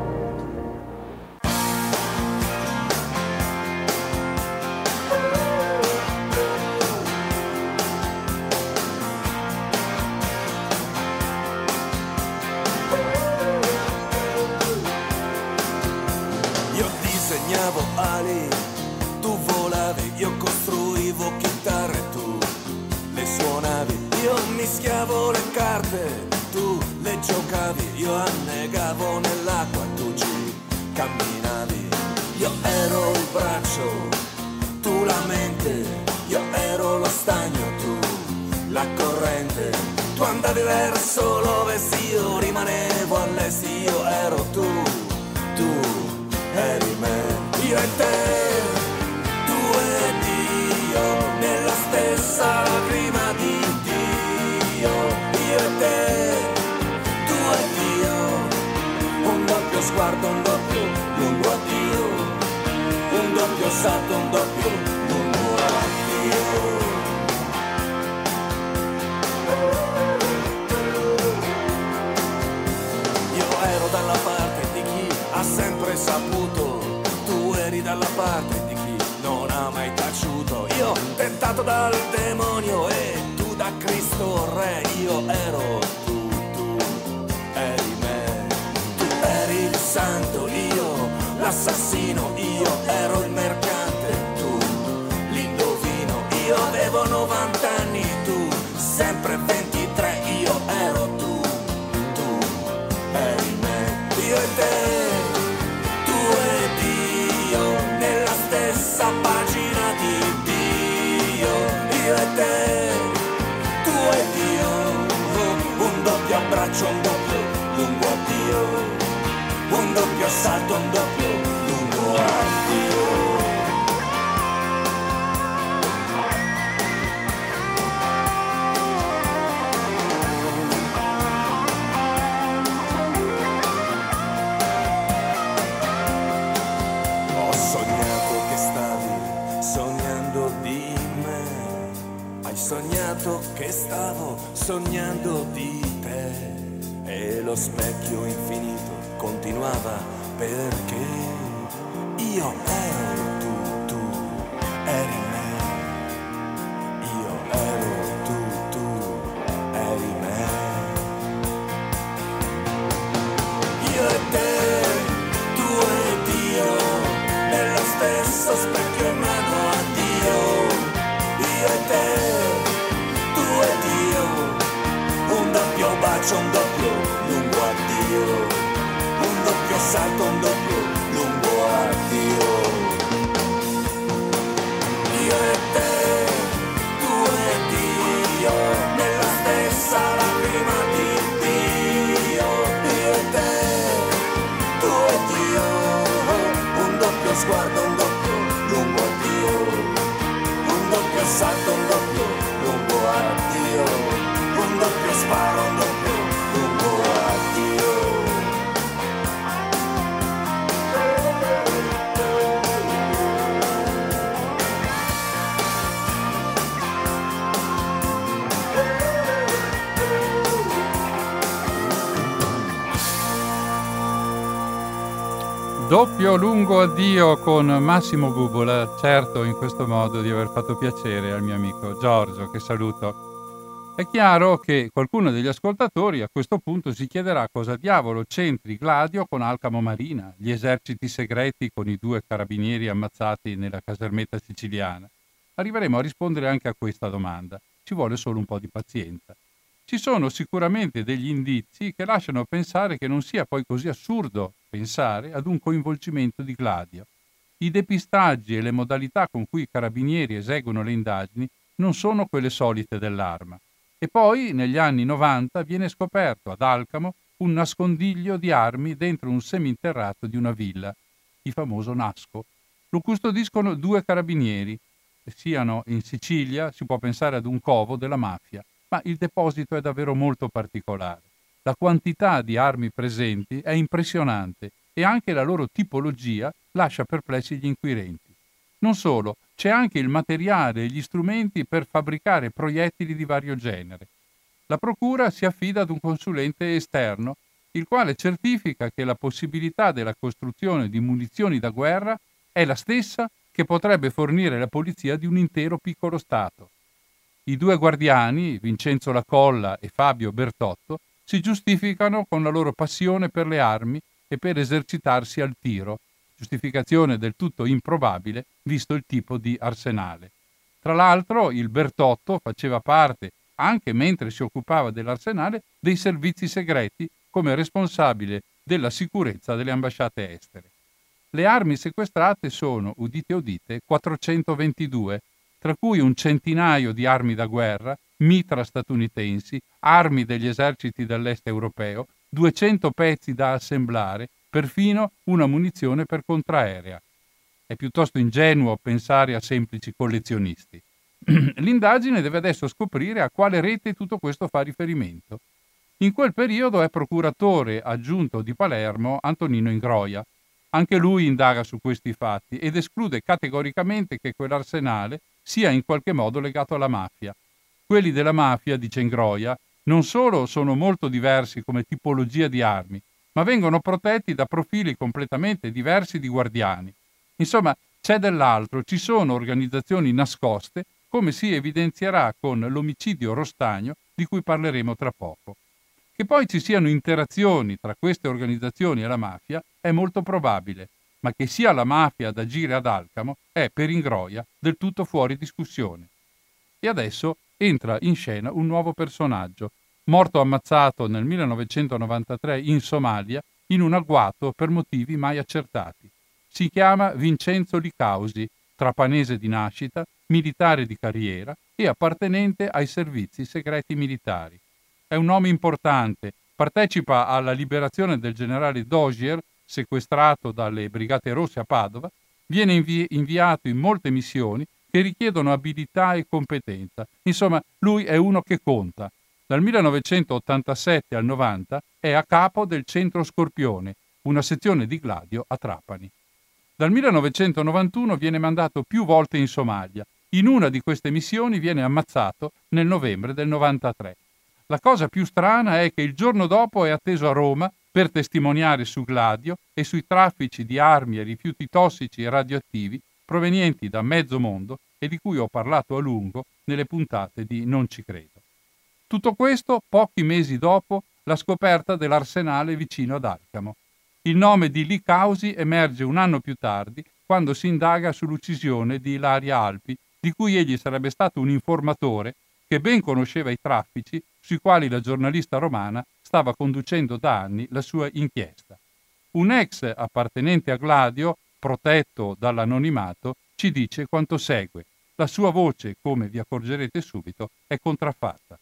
Doppio lungo addio con Massimo Bubola, certo in questo modo di aver fatto piacere al mio amico Giorgio, che saluto. È chiaro che qualcuno degli ascoltatori a questo punto si chiederà cosa diavolo c'entri Gladio con Alcamo Marina, gli eserciti segreti con i due carabinieri ammazzati nella casermetta siciliana. Arriveremo a rispondere anche a questa domanda, ci vuole solo un po' di pazienza. Ci sono sicuramente degli indizi che lasciano pensare che non sia poi così assurdo pensare ad un coinvolgimento di Gladio. I depistaggi e le modalità con cui i carabinieri eseguono le indagini non sono quelle solite dell'Arma. E poi, negli anni novanta, viene scoperto ad Alcamo un nascondiglio di armi dentro un seminterrato di una villa, il famoso Nasco. Lo custodiscono due carabinieri. Siano in Sicilia, si può pensare ad un covo della mafia, ma il deposito è davvero molto particolare. La quantità di armi presenti è impressionante e anche la loro tipologia lascia perplessi gli inquirenti. Non solo, c'è anche il materiale e gli strumenti per fabbricare proiettili di vario genere. La procura si affida ad un consulente esterno, il quale certifica che la possibilità della costruzione di munizioni da guerra è la stessa che potrebbe fornire la polizia di un intero piccolo Stato. I due guardiani, Vincenzo Lacolla e Fabio Bertotto, si giustificano con la loro passione per le armi e per esercitarsi al tiro, giustificazione del tutto improbabile visto il tipo di arsenale. Tra l'altro il Bertotto faceva parte, anche mentre si occupava dell'arsenale, dei servizi segreti come responsabile della sicurezza delle ambasciate estere. Le armi sequestrate sono, udite udite, quattrocentoventidue, tra cui un centinaio di armi da guerra, mitra statunitensi, armi degli eserciti dell'est europeo, duecento pezzi da assemblare, perfino una munizione per contraerea. È piuttosto ingenuo pensare a semplici collezionisti. L'indagine deve adesso scoprire a quale rete tutto questo fa riferimento. In quel periodo è procuratore aggiunto di Palermo Antonino Ingroia. Anche lui indaga su questi fatti ed esclude categoricamente che quell'arsenale sia in qualche modo legato alla mafia. Quelli della mafia, dice Ingroia, non solo sono molto diversi come tipologia di armi, ma vengono protetti da profili completamente diversi di guardiani. Insomma, c'è dell'altro, ci sono organizzazioni nascoste, come si evidenzierà con l'omicidio Rostagno, di cui parleremo tra poco. Che poi ci siano interazioni tra queste organizzazioni e la mafia è molto probabile, ma che sia la mafia ad agire ad Alcamo è per Ingroia del tutto fuori discussione. E adesso entra in scena un nuovo personaggio, morto ammazzato nel millenovecentonovantatré in Somalia in un agguato per motivi mai accertati. Si chiama Vincenzo Licausi, trapanese di nascita, militare di carriera e appartenente ai servizi segreti militari. È un nome importante, partecipa alla liberazione del generale Dozier, sequestrato dalle Brigate Rosse a Padova, viene invi- inviato in molte missioni che richiedono abilità e competenza. Insomma, lui è uno che conta. Dal millenovecentottantasette al novanta è a capo del Centro Scorpione, una sezione di Gladio a Trapani. Dal millenovecentonovantuno viene mandato più volte in Somalia. In una di queste missioni viene ammazzato nel novembre del novantatré. La cosa più strana è che il giorno dopo è atteso a Roma per testimoniare su Gladio e sui traffici di armi e rifiuti tossici e radioattivi provenienti da mezzo mondo e di cui ho parlato a lungo nelle puntate di Non ci credo. Tutto questo pochi mesi dopo la scoperta dell'arsenale vicino ad Alcamo. Il nome di Licausi emerge un anno più tardi quando si indaga sull'uccisione di Ilaria Alpi, di cui egli sarebbe stato un informatore che ben conosceva i traffici sui quali la giornalista romana stava conducendo da anni la sua inchiesta. Un ex appartenente a Gladio, protetto dall'anonimato, ci dice quanto segue. La sua voce, come vi accorgerete subito, è contraffatta.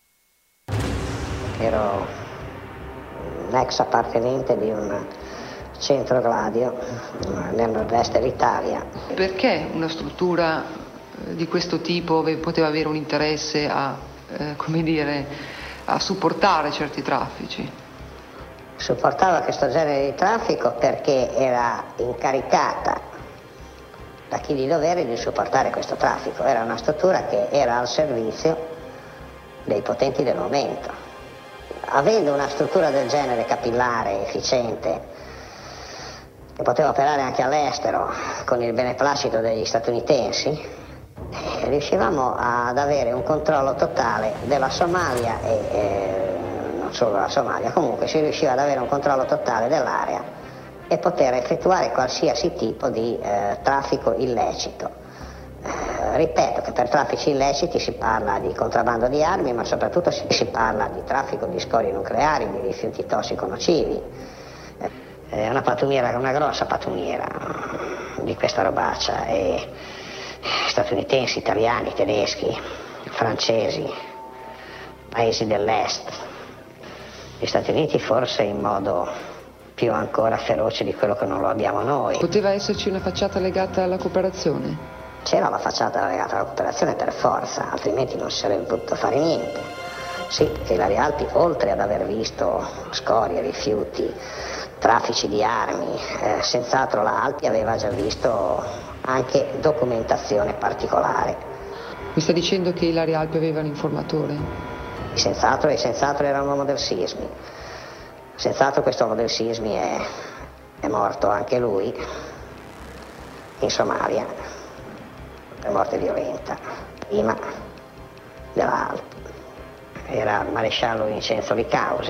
Ero un ex appartenente di un centro Gladio nel nord-est dell'Italia. Perché una struttura di questo tipo poteva avere un interesse a, eh, come dire, a supportare certi traffici? Supportava questo genere di traffico perché era incaricata da chi di dovere di supportare questo traffico. Era una struttura che era al servizio dei potenti del momento. Avendo una struttura del genere capillare, efficiente, che poteva operare anche all'estero con il beneplacito degli statunitensi, eh, riuscivamo ad avere un controllo totale della Somalia e eh, non solo della Somalia, comunque si riusciva ad avere un controllo totale dell'area e poter effettuare qualsiasi tipo di eh, traffico illecito. Eh, ripeto che per traffici illeciti si parla di contrabbando di armi, ma soprattutto si, si parla di traffico di scorie nucleari, di rifiuti tossico nocivi. Eh, è una pattumiera, una grossa pattumiera di questa robaccia, e statunitensi, italiani, tedeschi, francesi, paesi dell'est, gli Stati Uniti forse in modo più ancora feroce di quello che non lo abbiamo noi. Poteva esserci una facciata legata alla cooperazione? C'era la facciata legata alla cooperazione per forza, altrimenti non si sarebbe potuto fare niente. Sì, perché Ilaria Alpi, oltre ad aver visto scorie, rifiuti, traffici di armi, eh, senz'altro la Alpi aveva già visto anche documentazione particolare. Mi sta dicendo che Ilaria Alpi aveva un informatore? Senz'altro, e senz'altro era un uomo del sismi. Senz'altro questo uomo del sismi è, è morto anche lui in Somalia. Per morte violenta, prima dell'Alpi. Era il maresciallo Vincenzo Licausi.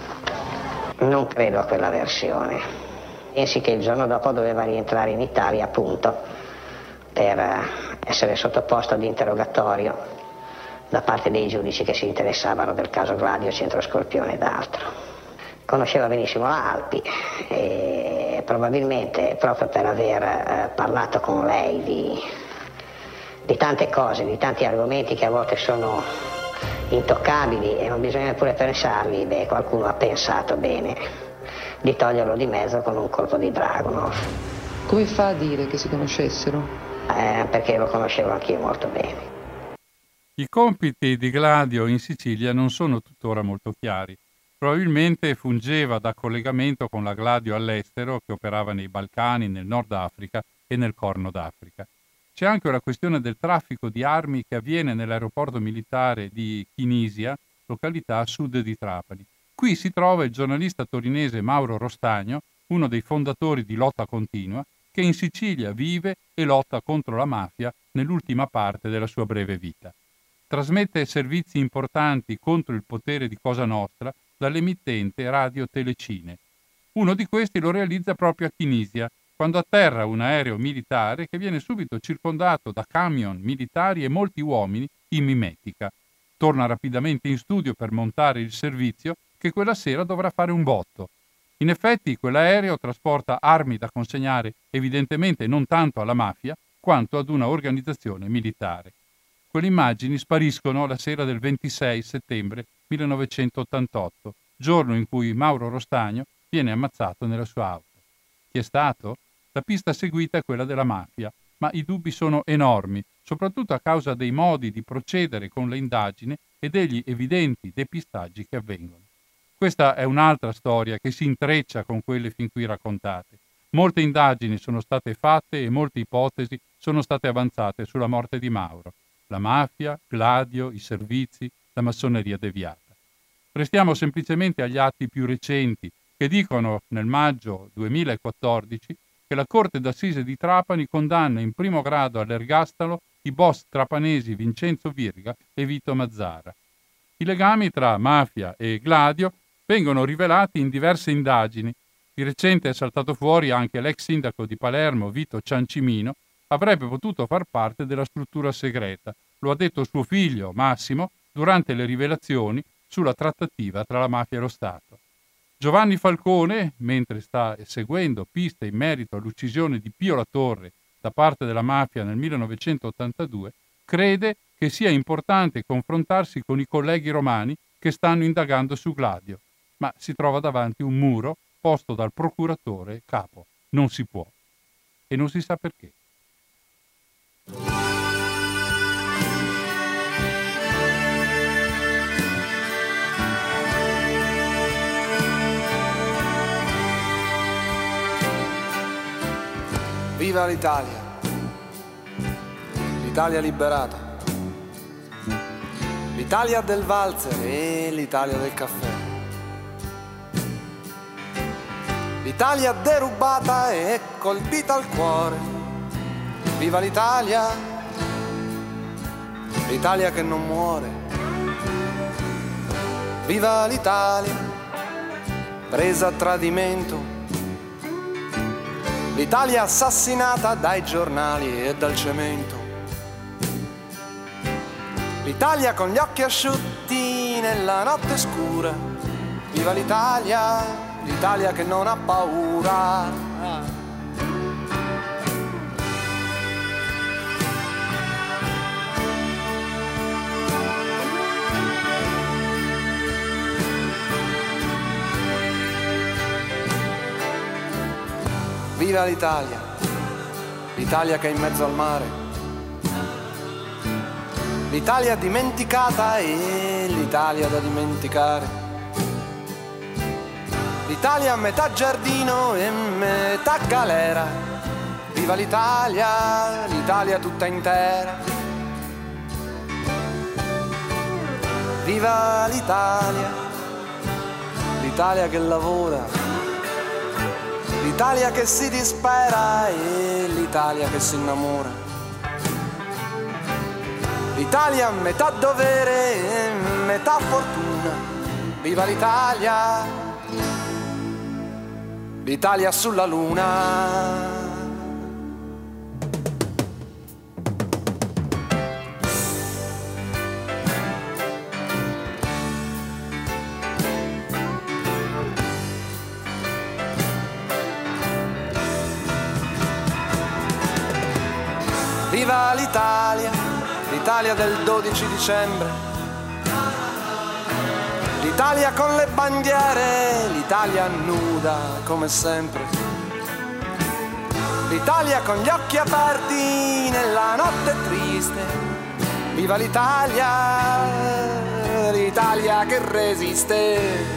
Non credo a quella versione. Pensi che il giorno dopo doveva rientrare in Italia, appunto, per essere sottoposto ad interrogatorio da parte dei giudici che si interessavano del caso Gladio, Centro Scorpione ed altro. Conosceva benissimo la Alpi e probabilmente proprio per aver eh, parlato con lei di di tante cose, di tanti argomenti che a volte sono intoccabili e non bisogna neppure pensarli, beh, qualcuno ha pensato bene di toglierlo di mezzo con un colpo di Dragunov. Come fa a dire che si conoscessero? Eh, perché lo conoscevo anch'io molto bene. I compiti di Gladio in Sicilia non sono tuttora molto chiari. Probabilmente fungeva da collegamento con la Gladio all'estero, che operava nei Balcani, nel Nord Africa e nel Corno d'Africa. C'è anche una questione del traffico di armi che avviene nell'aeroporto militare di Chinisia, località a sud di Trapani. Qui si trova il giornalista torinese Mauro Rostagno, uno dei fondatori di Lotta Continua, che in Sicilia vive e lotta contro la mafia nell'ultima parte della sua breve vita. Trasmette servizi importanti contro il potere di Cosa Nostra dall'emittente Radio Telecine. Uno di questi lo realizza proprio a Chinisia, quando atterra un aereo militare che viene subito circondato da camion militari e molti uomini in mimetica. Torna rapidamente in studio per montare il servizio che quella sera dovrà fare un botto. In effetti quell'aereo trasporta armi da consegnare evidentemente non tanto alla mafia quanto ad una organizzazione militare. Quelle immagini spariscono la sera del ventisei settembre millenovecentottantotto, giorno in cui Mauro Rostagno viene ammazzato nella sua auto. Chi è stato? La pista seguita è quella della mafia, ma i dubbi sono enormi, soprattutto a causa dei modi di procedere con le indagini e degli evidenti depistaggi che avvengono. Questa è un'altra storia che si intreccia con quelle fin qui raccontate. Molte indagini sono state fatte e molte ipotesi sono state avanzate sulla morte di Mauro. La mafia, Gladio, i servizi, la massoneria deviata. Restiamo semplicemente agli atti più recenti, che dicono nel maggio duemilaquattordici che la Corte d'Assise di Trapani condanna in primo grado all'ergastolo i boss trapanesi Vincenzo Virga e Vito Mazzara. I legami tra mafia e Gladio vengono rivelati in diverse indagini. Di recente è saltato fuori anche l'ex sindaco di Palermo, Vito Ciancimino, avrebbe potuto far parte della struttura segreta. Lo ha detto suo figlio, Massimo, durante le rivelazioni sulla trattativa tra la mafia e lo Stato. Giovanni Falcone, mentre sta seguendo piste in merito all'uccisione di Pio La Torre da parte della mafia nel millenovecentottantadue, crede che sia importante confrontarsi con i colleghi romani che stanno indagando su Gladio, ma si trova davanti un muro posto dal procuratore capo. Non si può. E non si sa perché. Viva l'Italia! L'Italia liberata! L'Italia del valzer e l'Italia del caffè. l'Italia derubata e colpita al cuore. Viva l'Italia, l'Italia che non muore. Viva l'Italia, presa a tradimento, l'Italia assassinata dai giornali e dal cemento. L'Italia con gli occhi asciutti nella notte scura. Viva l'Italia, l'Italia che non ha paura. Viva l'Italia, l'Italia che è in mezzo al mare, l'Italia dimenticata e l'Italia da dimenticare, l'Italia a metà giardino e metà galera. Viva l'Italia, l'Italia tutta intera. Viva l'Italia, l'Italia che lavora, l'Italia che si dispera e l'Italia che si innamora. L'Italia metà dovere e metà fortuna. Viva l'Italia, l'Italia sulla luna. Viva l'Italia, l'Italia del dodici dicembre, l'Italia con le bandiere, l'Italia nuda come sempre, l'Italia con gli occhi aperti nella notte triste. Viva l'Italia, l'Italia che resiste.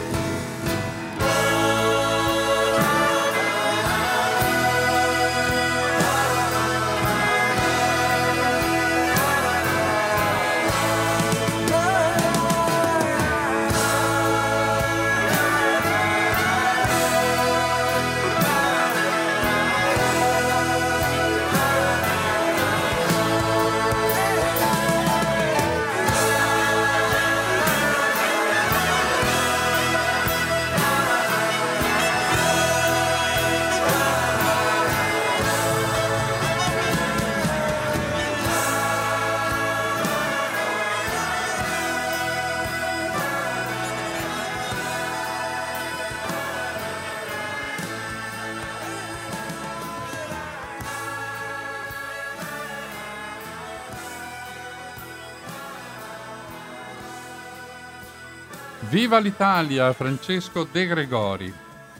Viva l'Italia, Francesco De Gregori.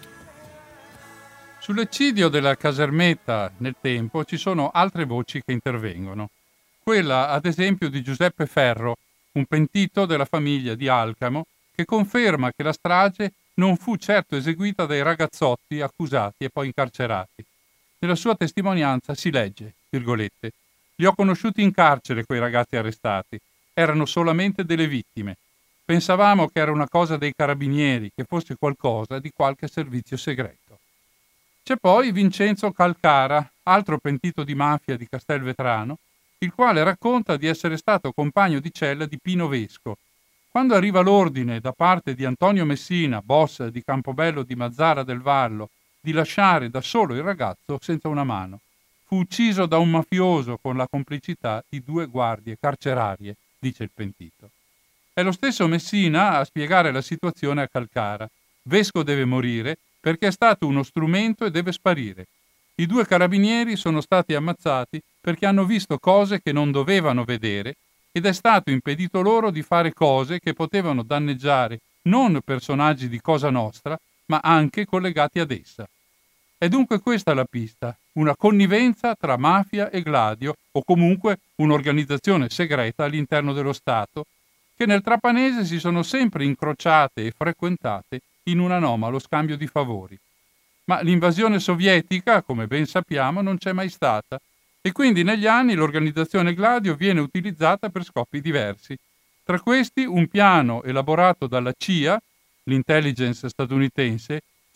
Sull'eccidio della Casermetta nel tempo ci sono altre voci che intervengono. Quella, ad esempio, di Giuseppe Ferro, un pentito della famiglia di Alcamo, che conferma che la strage non fu certo eseguita dai ragazzotti accusati e poi incarcerati. Nella sua testimonianza si legge, virgolette, «Li ho conosciuti in carcere quei ragazzi arrestati. Erano solamente delle vittime. Pensavamo che era una cosa dei carabinieri, che fosse qualcosa di qualche servizio segreto». C'è poi Vincenzo Calcara, altro pentito di mafia di Castelvetrano, il quale racconta di essere stato compagno di cella di Pino Vesco. Quando arriva l'ordine da parte di Antonio Messina, boss di Campobello di Mazzara del Vallo, di lasciare da solo il ragazzo senza una mano, fu ucciso da un mafioso con la complicità di due guardie carcerarie, dice il pentito. È lo stesso Messina a spiegare la situazione a Calcara. Vesco deve morire perché è stato uno strumento e deve sparire. I due carabinieri sono stati ammazzati perché hanno visto cose che non dovevano vedere ed è stato impedito loro di fare cose che potevano danneggiare non personaggi di Cosa Nostra, ma anche collegati ad essa. È dunque questa la pista, una connivenza tra mafia e Gladio, o comunque un'organizzazione segreta all'interno dello Stato, che nel trapanese si sono sempre incrociate e frequentate in un anomalo scambio di favori. Ma l'invasione sovietica, come ben sappiamo, non c'è mai stata, e quindi negli anni l'organizzazione Gladio viene utilizzata per scopi diversi. Tra questi un piano elaborato dalla C I A, l'intelligence statunitense,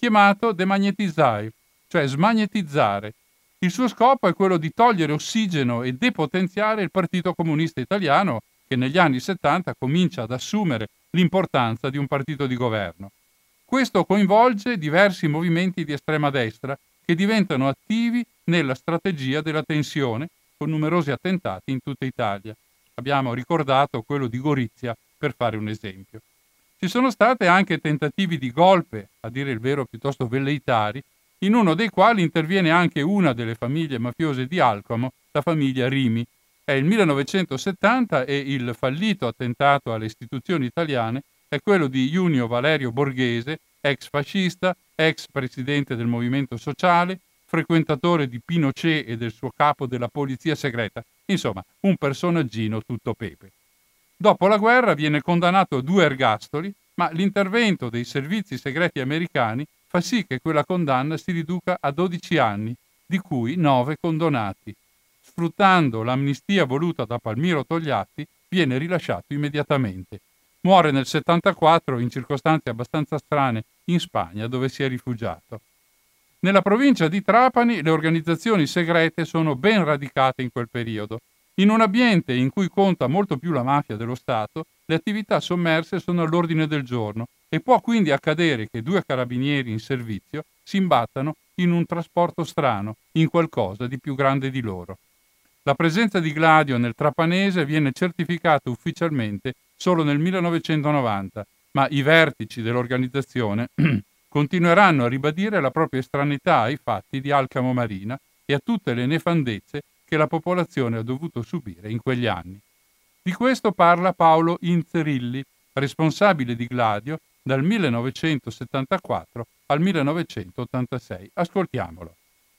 chiamato demagnetizzare, cioè smagnetizzare. Il suo scopo è quello di togliere ossigeno e depotenziare il Partito Comunista Italiano, che negli anni settanta comincia ad assumere l'importanza di un partito di governo. Questo coinvolge diversi movimenti di estrema destra che diventano attivi nella strategia della tensione, con numerosi attentati in tutta Italia. Abbiamo ricordato quello di Gorizia, per fare un esempio. Ci sono state anche tentativi di golpe, a dire il vero piuttosto velleitari, in uno dei quali interviene anche una delle famiglie mafiose di Alcamo, la famiglia Rimi. È il millenovecentosettanta e il fallito attentato alle istituzioni italiane è quello di Junio Valerio Borghese, ex fascista, ex presidente del Movimento Sociale, frequentatore di Pinochet e del suo capo della polizia segreta. Insomma, un personaggino tutto pepe. Dopo la guerra viene condannato a due ergastoli, ma l'intervento dei servizi segreti americani fa sì che quella condanna si riduca a dodici anni, di cui nove condonati. Sfruttando l'amnistia voluta da Palmiro Togliatti, viene rilasciato immediatamente. Muore nel settantaquattro in circostanze abbastanza strane in Spagna, dove si è rifugiato. Nella provincia di Trapani le organizzazioni segrete sono ben radicate in quel periodo. In un ambiente in cui conta molto più la mafia dello Stato, le attività sommerse sono all'ordine del giorno e può quindi accadere che due carabinieri in servizio si imbattano in un trasporto strano, in qualcosa di più grande di loro. La presenza di Gladio nel Trapanese viene certificata ufficialmente solo nel millenovecentonovanta, ma i vertici dell'organizzazione continueranno a ribadire la propria estraneità ai fatti di Alcamo Marina e a tutte le nefandezze che la popolazione ha dovuto subire in quegli anni. Di questo parla Paolo Inzerilli, responsabile di Gladio dal millenovecentosettantaquattro al millenovecentottantasei. Ascoltiamolo.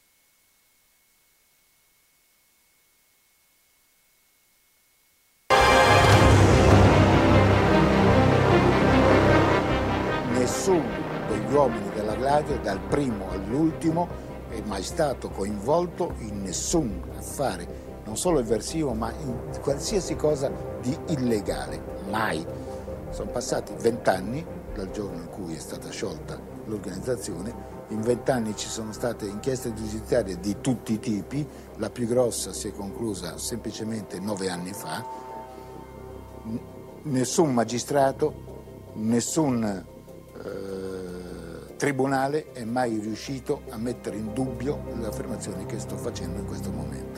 Nessuno degli uomini della Gladio, dal primo all'ultimo, è mai stato coinvolto in nessun affare, non solo eversivo, ma in qualsiasi cosa di illegale. Mai. Sono passati vent'anni dal giorno in cui è stata sciolta l'organizzazione. In vent'anni ci sono state inchieste giudiziarie di tutti i tipi. La più grossa si è conclusa semplicemente nove anni fa. Nessun magistrato, nessun eh, tribunale è mai riuscito a mettere in dubbio le affermazioni che sto facendo in questo momento.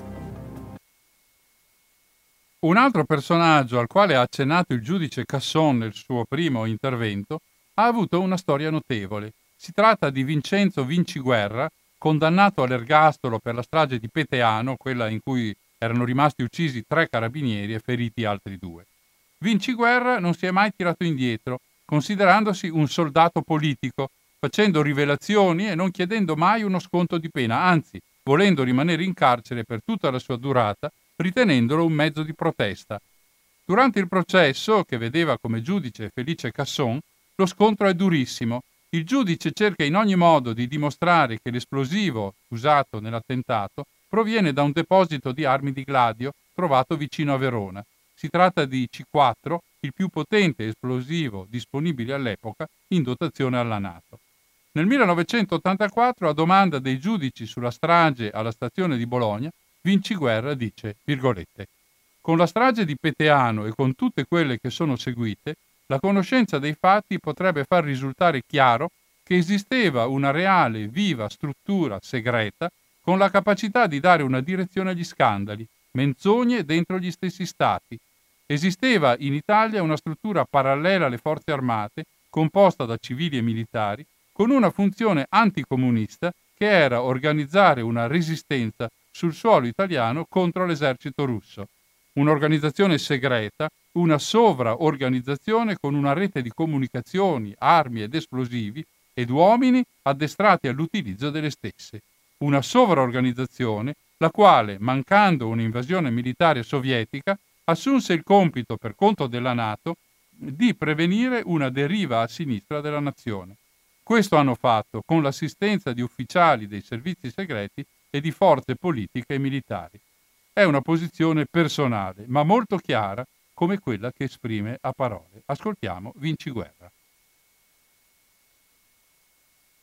Un altro personaggio al quale ha accennato il giudice Casson nel suo primo intervento ha avuto una storia notevole. Si tratta di Vincenzo Vinciguerra, condannato all'ergastolo per la strage di Peteano, quella in cui erano rimasti uccisi tre carabinieri e feriti altri due. Vinciguerra non si è mai tirato indietro, considerandosi un soldato politico, facendo rivelazioni e non chiedendo mai uno sconto di pena, anzi, volendo rimanere in carcere per tutta la sua durata, ritenendolo un mezzo di protesta. Durante il processo, che vedeva come giudice Felice Casson, lo scontro è durissimo. Il giudice cerca in ogni modo di dimostrare che l'esplosivo usato nell'attentato proviene da un deposito di armi di Gladio trovato vicino a Verona. Si tratta di C quattro, il più potente esplosivo disponibile all'epoca in dotazione alla NATO. Nel millenovecentottantaquattro, a domanda dei giudici sulla strage alla stazione di Bologna, Vinciguerra dice, virgolette, «Con la strage di Peteano e con tutte quelle che sono seguite, la conoscenza dei fatti potrebbe far risultare chiaro che esisteva una reale, viva struttura segreta con la capacità di dare una direzione agli scandali, menzogne dentro gli stessi stati. Esisteva in Italia una struttura parallela alle forze armate, composta da civili e militari, con una funzione anticomunista che era organizzare una resistenza sul suolo italiano contro l'esercito russo. Un'organizzazione segreta, una sovraorganizzazione con una rete di comunicazioni, armi ed esplosivi ed uomini addestrati all'utilizzo delle stesse. Una sovraorganizzazione la quale, mancando un'invasione militare sovietica, assunse il compito per conto della NATO di prevenire una deriva a sinistra della nazione. Questo hanno fatto con l'assistenza di ufficiali dei servizi segreti e di forze politiche e militari. È una posizione personale, ma molto chiara, come quella che esprime a parole. Ascoltiamo Vinciguerra.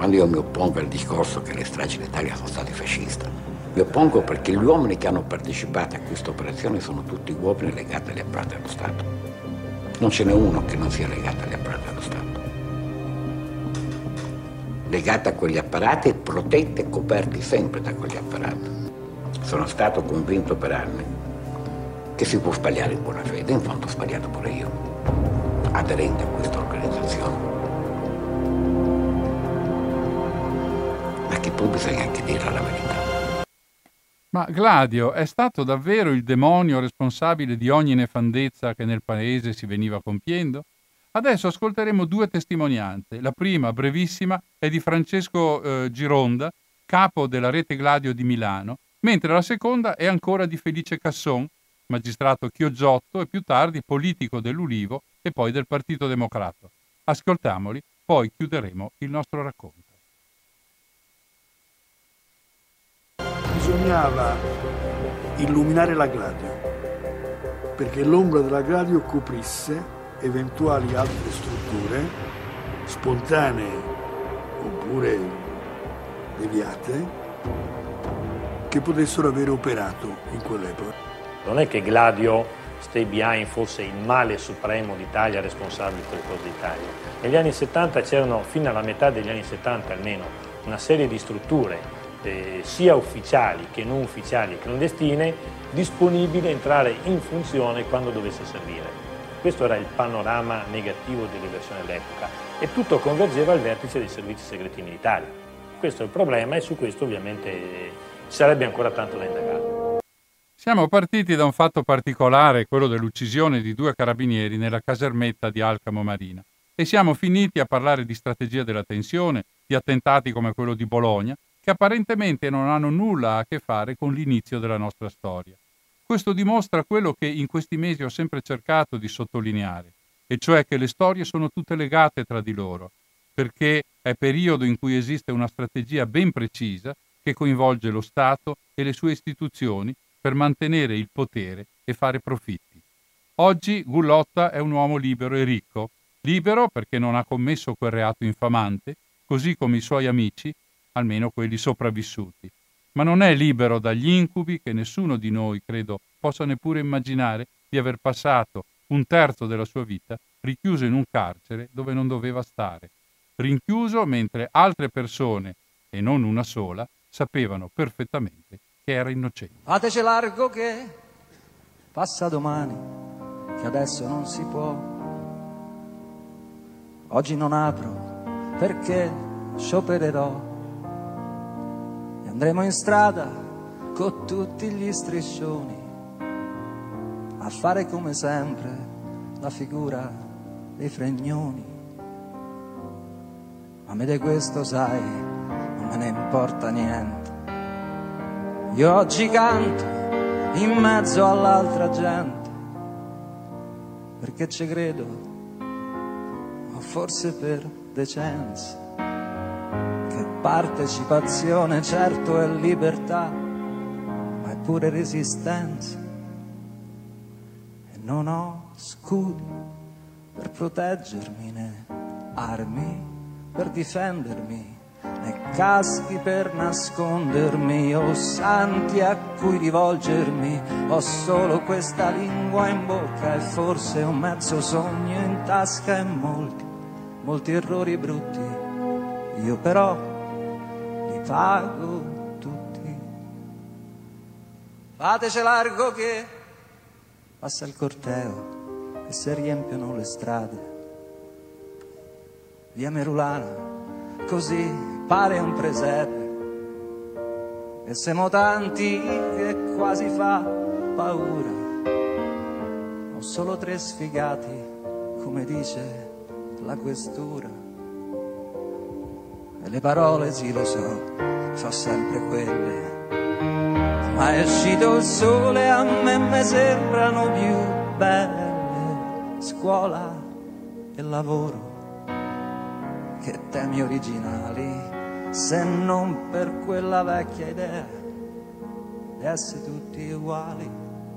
Quando io mi oppongo al discorso che le stragi d'Italia sono state fasciste, mi oppongo perché gli uomini che hanno partecipato a questa operazione sono tutti uomini legati agli apparati dello Stato. Non ce n'è uno che non sia legato agli apparati dello Stato. Legato a quegli apparati e protetti e coperti sempre da quegli apparati. Sono stato convinto per anni che si può sbagliare in buona fede, in fondo ho sbagliato pure io, aderente a questa organizzazione. Ma che poi bisogna anche dire la verità. Ma Gladio è stato davvero il demonio responsabile di ogni nefandezza che nel paese si veniva compiendo? Adesso ascolteremo due testimonianze. La prima, brevissima, è di Francesco eh, Gironda, capo della rete Gladio di Milano, mentre la seconda è ancora di Felice Casson, magistrato chioggiotto e più tardi politico dell'Ulivo e poi del Partito Democratico. Ascoltiamoli, poi chiuderemo il nostro racconto. Bisognava illuminare la Gladio, perché l'ombra della Gladio coprisse eventuali altre strutture spontanee oppure deviate che potessero aver operato in quell'epoca. Non è che Gladio Stay Behind fosse il male supremo d'Italia responsabile per le cose d'Italia. Negli anni settanta c'erano, fino alla metà degli anni settanta almeno, una serie di strutture eh, sia ufficiali che non ufficiali e clandestine disponibili a entrare in funzione quando dovesse servire. Questo era il panorama negativo delle versioni dell'epoca e tutto convergeva al vertice dei servizi segreti militari. Questo è il problema e su questo ovviamente ci sarebbe ancora tanto da indagare. Siamo partiti da un fatto particolare, quello dell'uccisione di due carabinieri nella casermetta di Alcamo Marina, e siamo finiti a parlare di strategia della tensione, di attentati come quello di Bologna, che apparentemente non hanno nulla a che fare con l'inizio della nostra storia. Questo dimostra quello che in questi mesi ho sempre cercato di sottolineare, e cioè che le storie sono tutte legate tra di loro, perché è periodo in cui esiste una strategia ben precisa che coinvolge lo Stato e le sue istituzioni per mantenere il potere e fare profitti. Oggi Gullotta è un uomo libero e ricco, libero perché non ha commesso quel reato infamante, così come i suoi amici, almeno quelli sopravvissuti. Ma non è libero dagli incubi che nessuno di noi, credo, possa neppure immaginare di aver passato un terzo della sua vita richiuso in un carcere dove non doveva stare, rinchiuso mentre altre persone, e non una sola, sapevano perfettamente che era innocente. Fateci largo che passa domani, che adesso non si può. Oggi non apro perché sciopererò. Andremo in strada con tutti gli striscioni a fare come sempre la figura dei fregnoni. Ma me di questo sai, non me ne importa niente. Io oggi canto in mezzo all'altra gente perché ci credo, o forse per decenza. Partecipazione certo è libertà, ma è pure resistenza. E non ho scudi per proteggermi, né armi per difendermi, né caschi per nascondermi, o santi a cui rivolgermi. Ho solo questa lingua in bocca e forse un mezzo sogno in tasca e molti, molti errori brutti. Io però pago tutti. Fateci largo che passa il corteo e si riempiono le strade. Via Merulana così pare un presepe e siamo tanti che quasi fa paura. Ho solo tre sfigati, come dice la questura. E le parole, sì lo so, so sempre quelle, ma è uscito il sole, a me mi sembrano più belle scuola e lavoro che temi originali, se non per quella vecchia idea di essere tutti uguali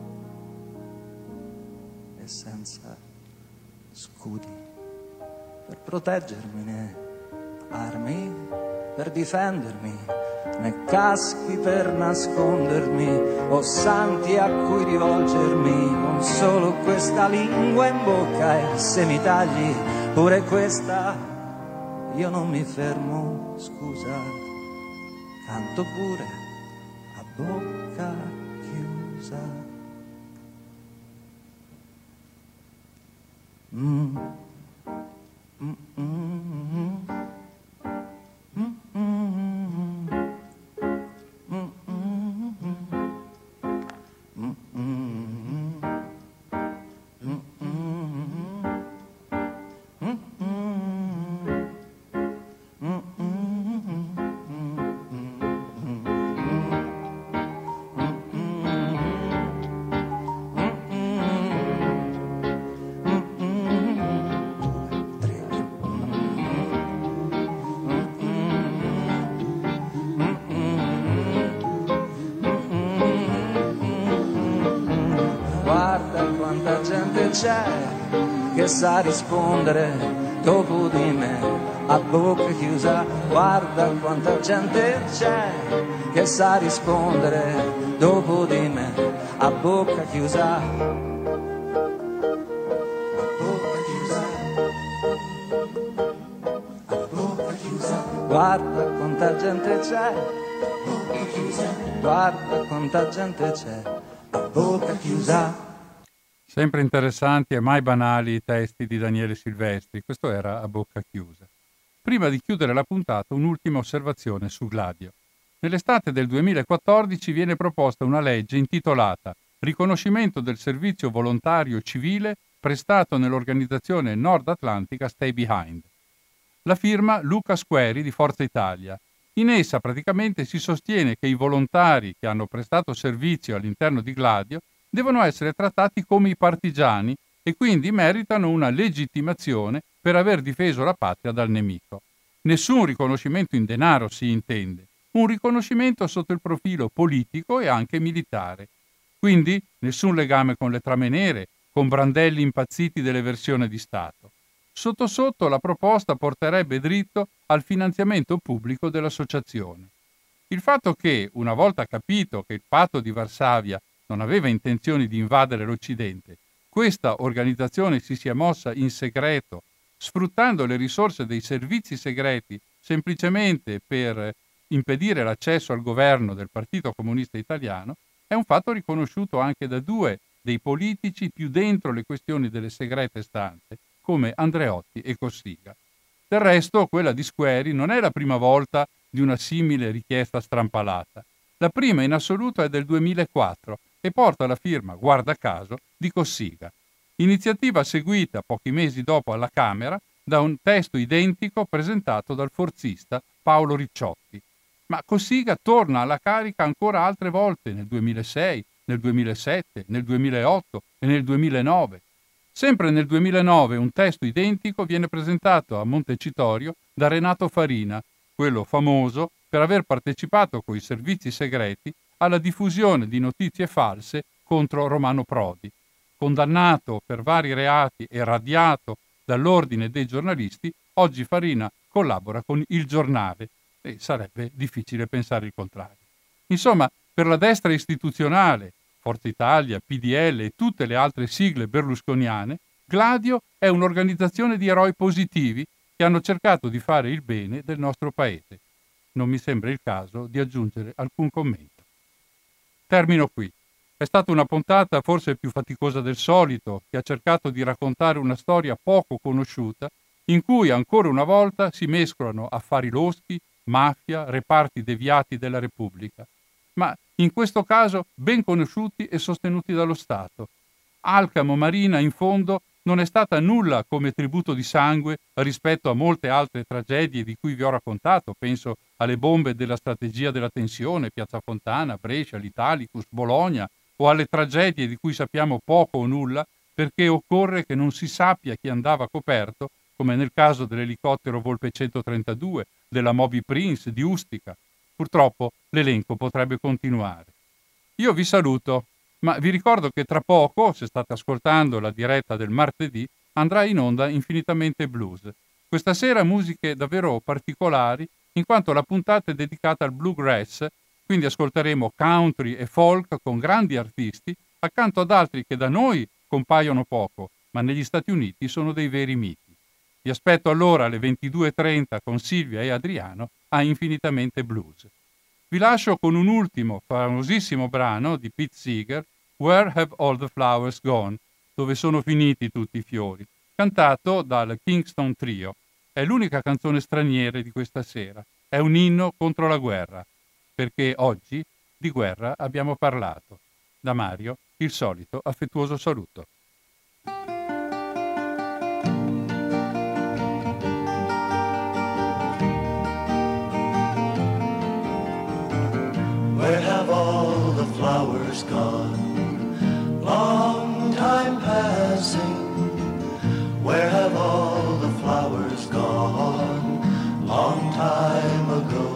e senza scudi per proteggermi, né armi per difendermi, né caschi per nascondermi, o santi a cui rivolgermi, non solo questa lingua in bocca e se mi tagli pure questa, io non mi fermo, scusa, canto pure a bocca chiusa. Mm. Mm, mm, mm. Mm, mm, mm. Mm, mm, c'è che sa rispondere dopo di me a bocca chiusa, guarda quanta gente c'è che sa rispondere dopo di me a bocca chiusa, a bocca chiusa, a bocca chiusa, guarda quanta gente c'è, a bocca chiusa, guarda quanta gente c'è a bocca chiusa. Sempre interessanti e mai banali i testi di Daniele Silvestri. Questo era a bocca chiusa. Prima di chiudere la puntata, un'ultima osservazione su Gladio. Nell'estate del duemilaquattordici viene proposta una legge intitolata Riconoscimento del servizio volontario civile prestato nell'organizzazione Nord Atlantica Stay Behind. La firma Luca Squeri di Forza Italia. In essa praticamente si sostiene che i volontari che hanno prestato servizio all'interno di Gladio devono essere trattati come i partigiani e quindi meritano una legittimazione per aver difeso la patria dal nemico. Nessun riconoscimento in denaro si intende, un riconoscimento sotto il profilo politico e anche militare. Quindi nessun legame con le trame nere, con brandelli impazziti dell'eversione di Stato. Sotto sotto la proposta porterebbe dritto al finanziamento pubblico dell'associazione. Il fatto che, una volta capito che il patto di Varsavia non aveva intenzioni di invadere l'Occidente, questa organizzazione si sia mossa in segreto, sfruttando le risorse dei servizi segreti semplicemente per impedire l'accesso al governo del Partito Comunista Italiano, è un fatto riconosciuto anche da due dei politici più dentro le questioni delle segrete stanze, come Andreotti e Cossiga. Del resto, quella di Squeri non è la prima volta di una simile richiesta strampalata. La prima in assoluto è del duemilaquattro, e porta la firma, guarda caso, di Cossiga. Iniziativa seguita pochi mesi dopo alla Camera da un testo identico presentato dal forzista Paolo Ricciotti. Ma Cossiga torna alla carica ancora altre volte nel duemilasei, nel duemilasette, nel duemilaotto e nel duemilanove. Sempre nel duemilanove un testo identico viene presentato a Montecitorio da Renato Farina, quello famoso per aver partecipato coi servizi segreti alla diffusione di notizie false contro Romano Prodi. Condannato per vari reati e radiato dall'ordine dei giornalisti, oggi Farina collabora con Il Giornale e sarebbe difficile pensare il contrario. Insomma, per la destra istituzionale, Forza Italia, P D L e tutte le altre sigle berlusconiane, Gladio è un'organizzazione di eroi positivi che hanno cercato di fare il bene del nostro paese. Non mi sembra il caso di aggiungere alcun commento. Termino qui. È stata una puntata forse più faticosa del solito, che ha cercato di raccontare una storia poco conosciuta, in cui ancora una volta si mescolano affari loschi, mafia, reparti deviati della Repubblica, ma in questo caso ben conosciuti e sostenuti dallo Stato. Alcamo Marina, in fondo, non è stata nulla come tributo di sangue rispetto a molte altre tragedie di cui vi ho raccontato, penso alle bombe della strategia della tensione, Piazza Fontana, Brescia, l'Italicus, Bologna, o alle tragedie di cui sappiamo poco o nulla perché occorre che non si sappia chi andava coperto, come nel caso dell'elicottero Volpe centotrentadue, della Moby Prince, di Ustica. Purtroppo l'elenco potrebbe continuare. Io vi saluto, ma vi ricordo che tra poco, se state ascoltando la diretta del martedì, andrà in onda Infinitamente Blues. Questa sera musiche davvero particolari in quanto la puntata è dedicata al bluegrass, quindi ascolteremo country e folk con grandi artisti, accanto ad altri che da noi compaiono poco, ma negli Stati Uniti sono dei veri miti. Vi aspetto allora alle ventidue e trenta con Silvia e Adriano a Infinitamente Blues. Vi lascio con un ultimo famosissimo brano di Pete Seeger, Where Have All the Flowers Gone? Dove sono finiti tutti i fiori? Cantato dal Kingston Trio. È l'unica canzone straniera di questa sera. È un inno contro la guerra, perché oggi di guerra abbiamo parlato. Da Mario, il solito affettuoso saluto. Where have all the flowers gone? Long time passing. Where have all the flowers gone? Long time ago.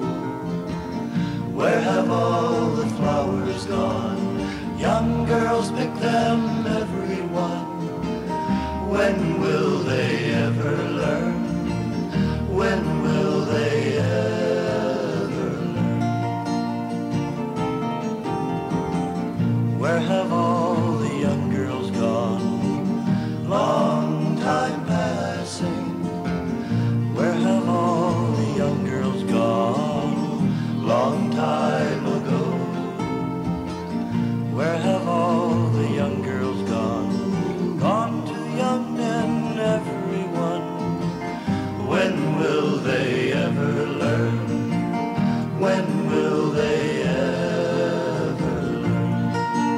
Where have all the flowers gone? Young girls pick them, every one. When will they ever learn? When will they ever learn? Where have all the young girls gone? Long time passing. Where have all the young girls gone? Long time ago. Where have all the young girls gone? Gone to young men, everyone. When will they ever learn? When will they ever learn?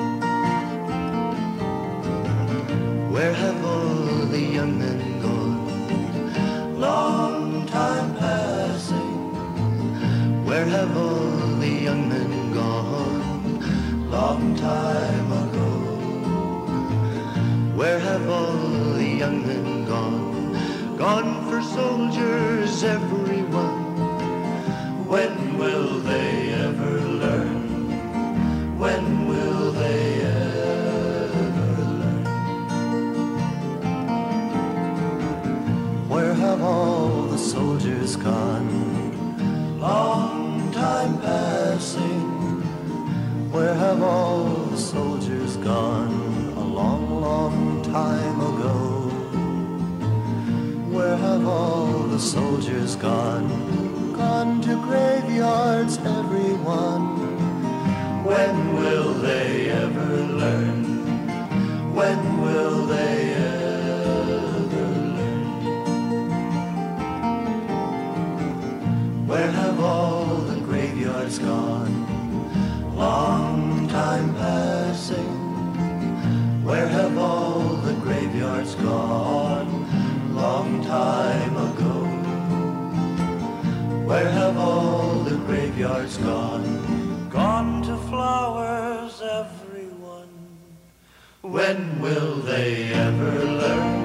Where have all the young men gone? Long time passing. Where have all the young men gone? Long time ago. Where have all the young men gone? Gone for soldiers, everyone. When will they ever learn? When will they ever learn? Where have all the soldiers gone? Long time passing. Where have all the soldiers gone? A long, long time ago. Where have all the soldiers gone? Gone to graveyards, everyone. When will they ever learn? When will they ever learn? Where have all the graveyards gone? Long time passing. Where have all the graveyards gone? Long time ago. Where have all the graveyards gone? Gone to flowers, everyone. When will they ever learn?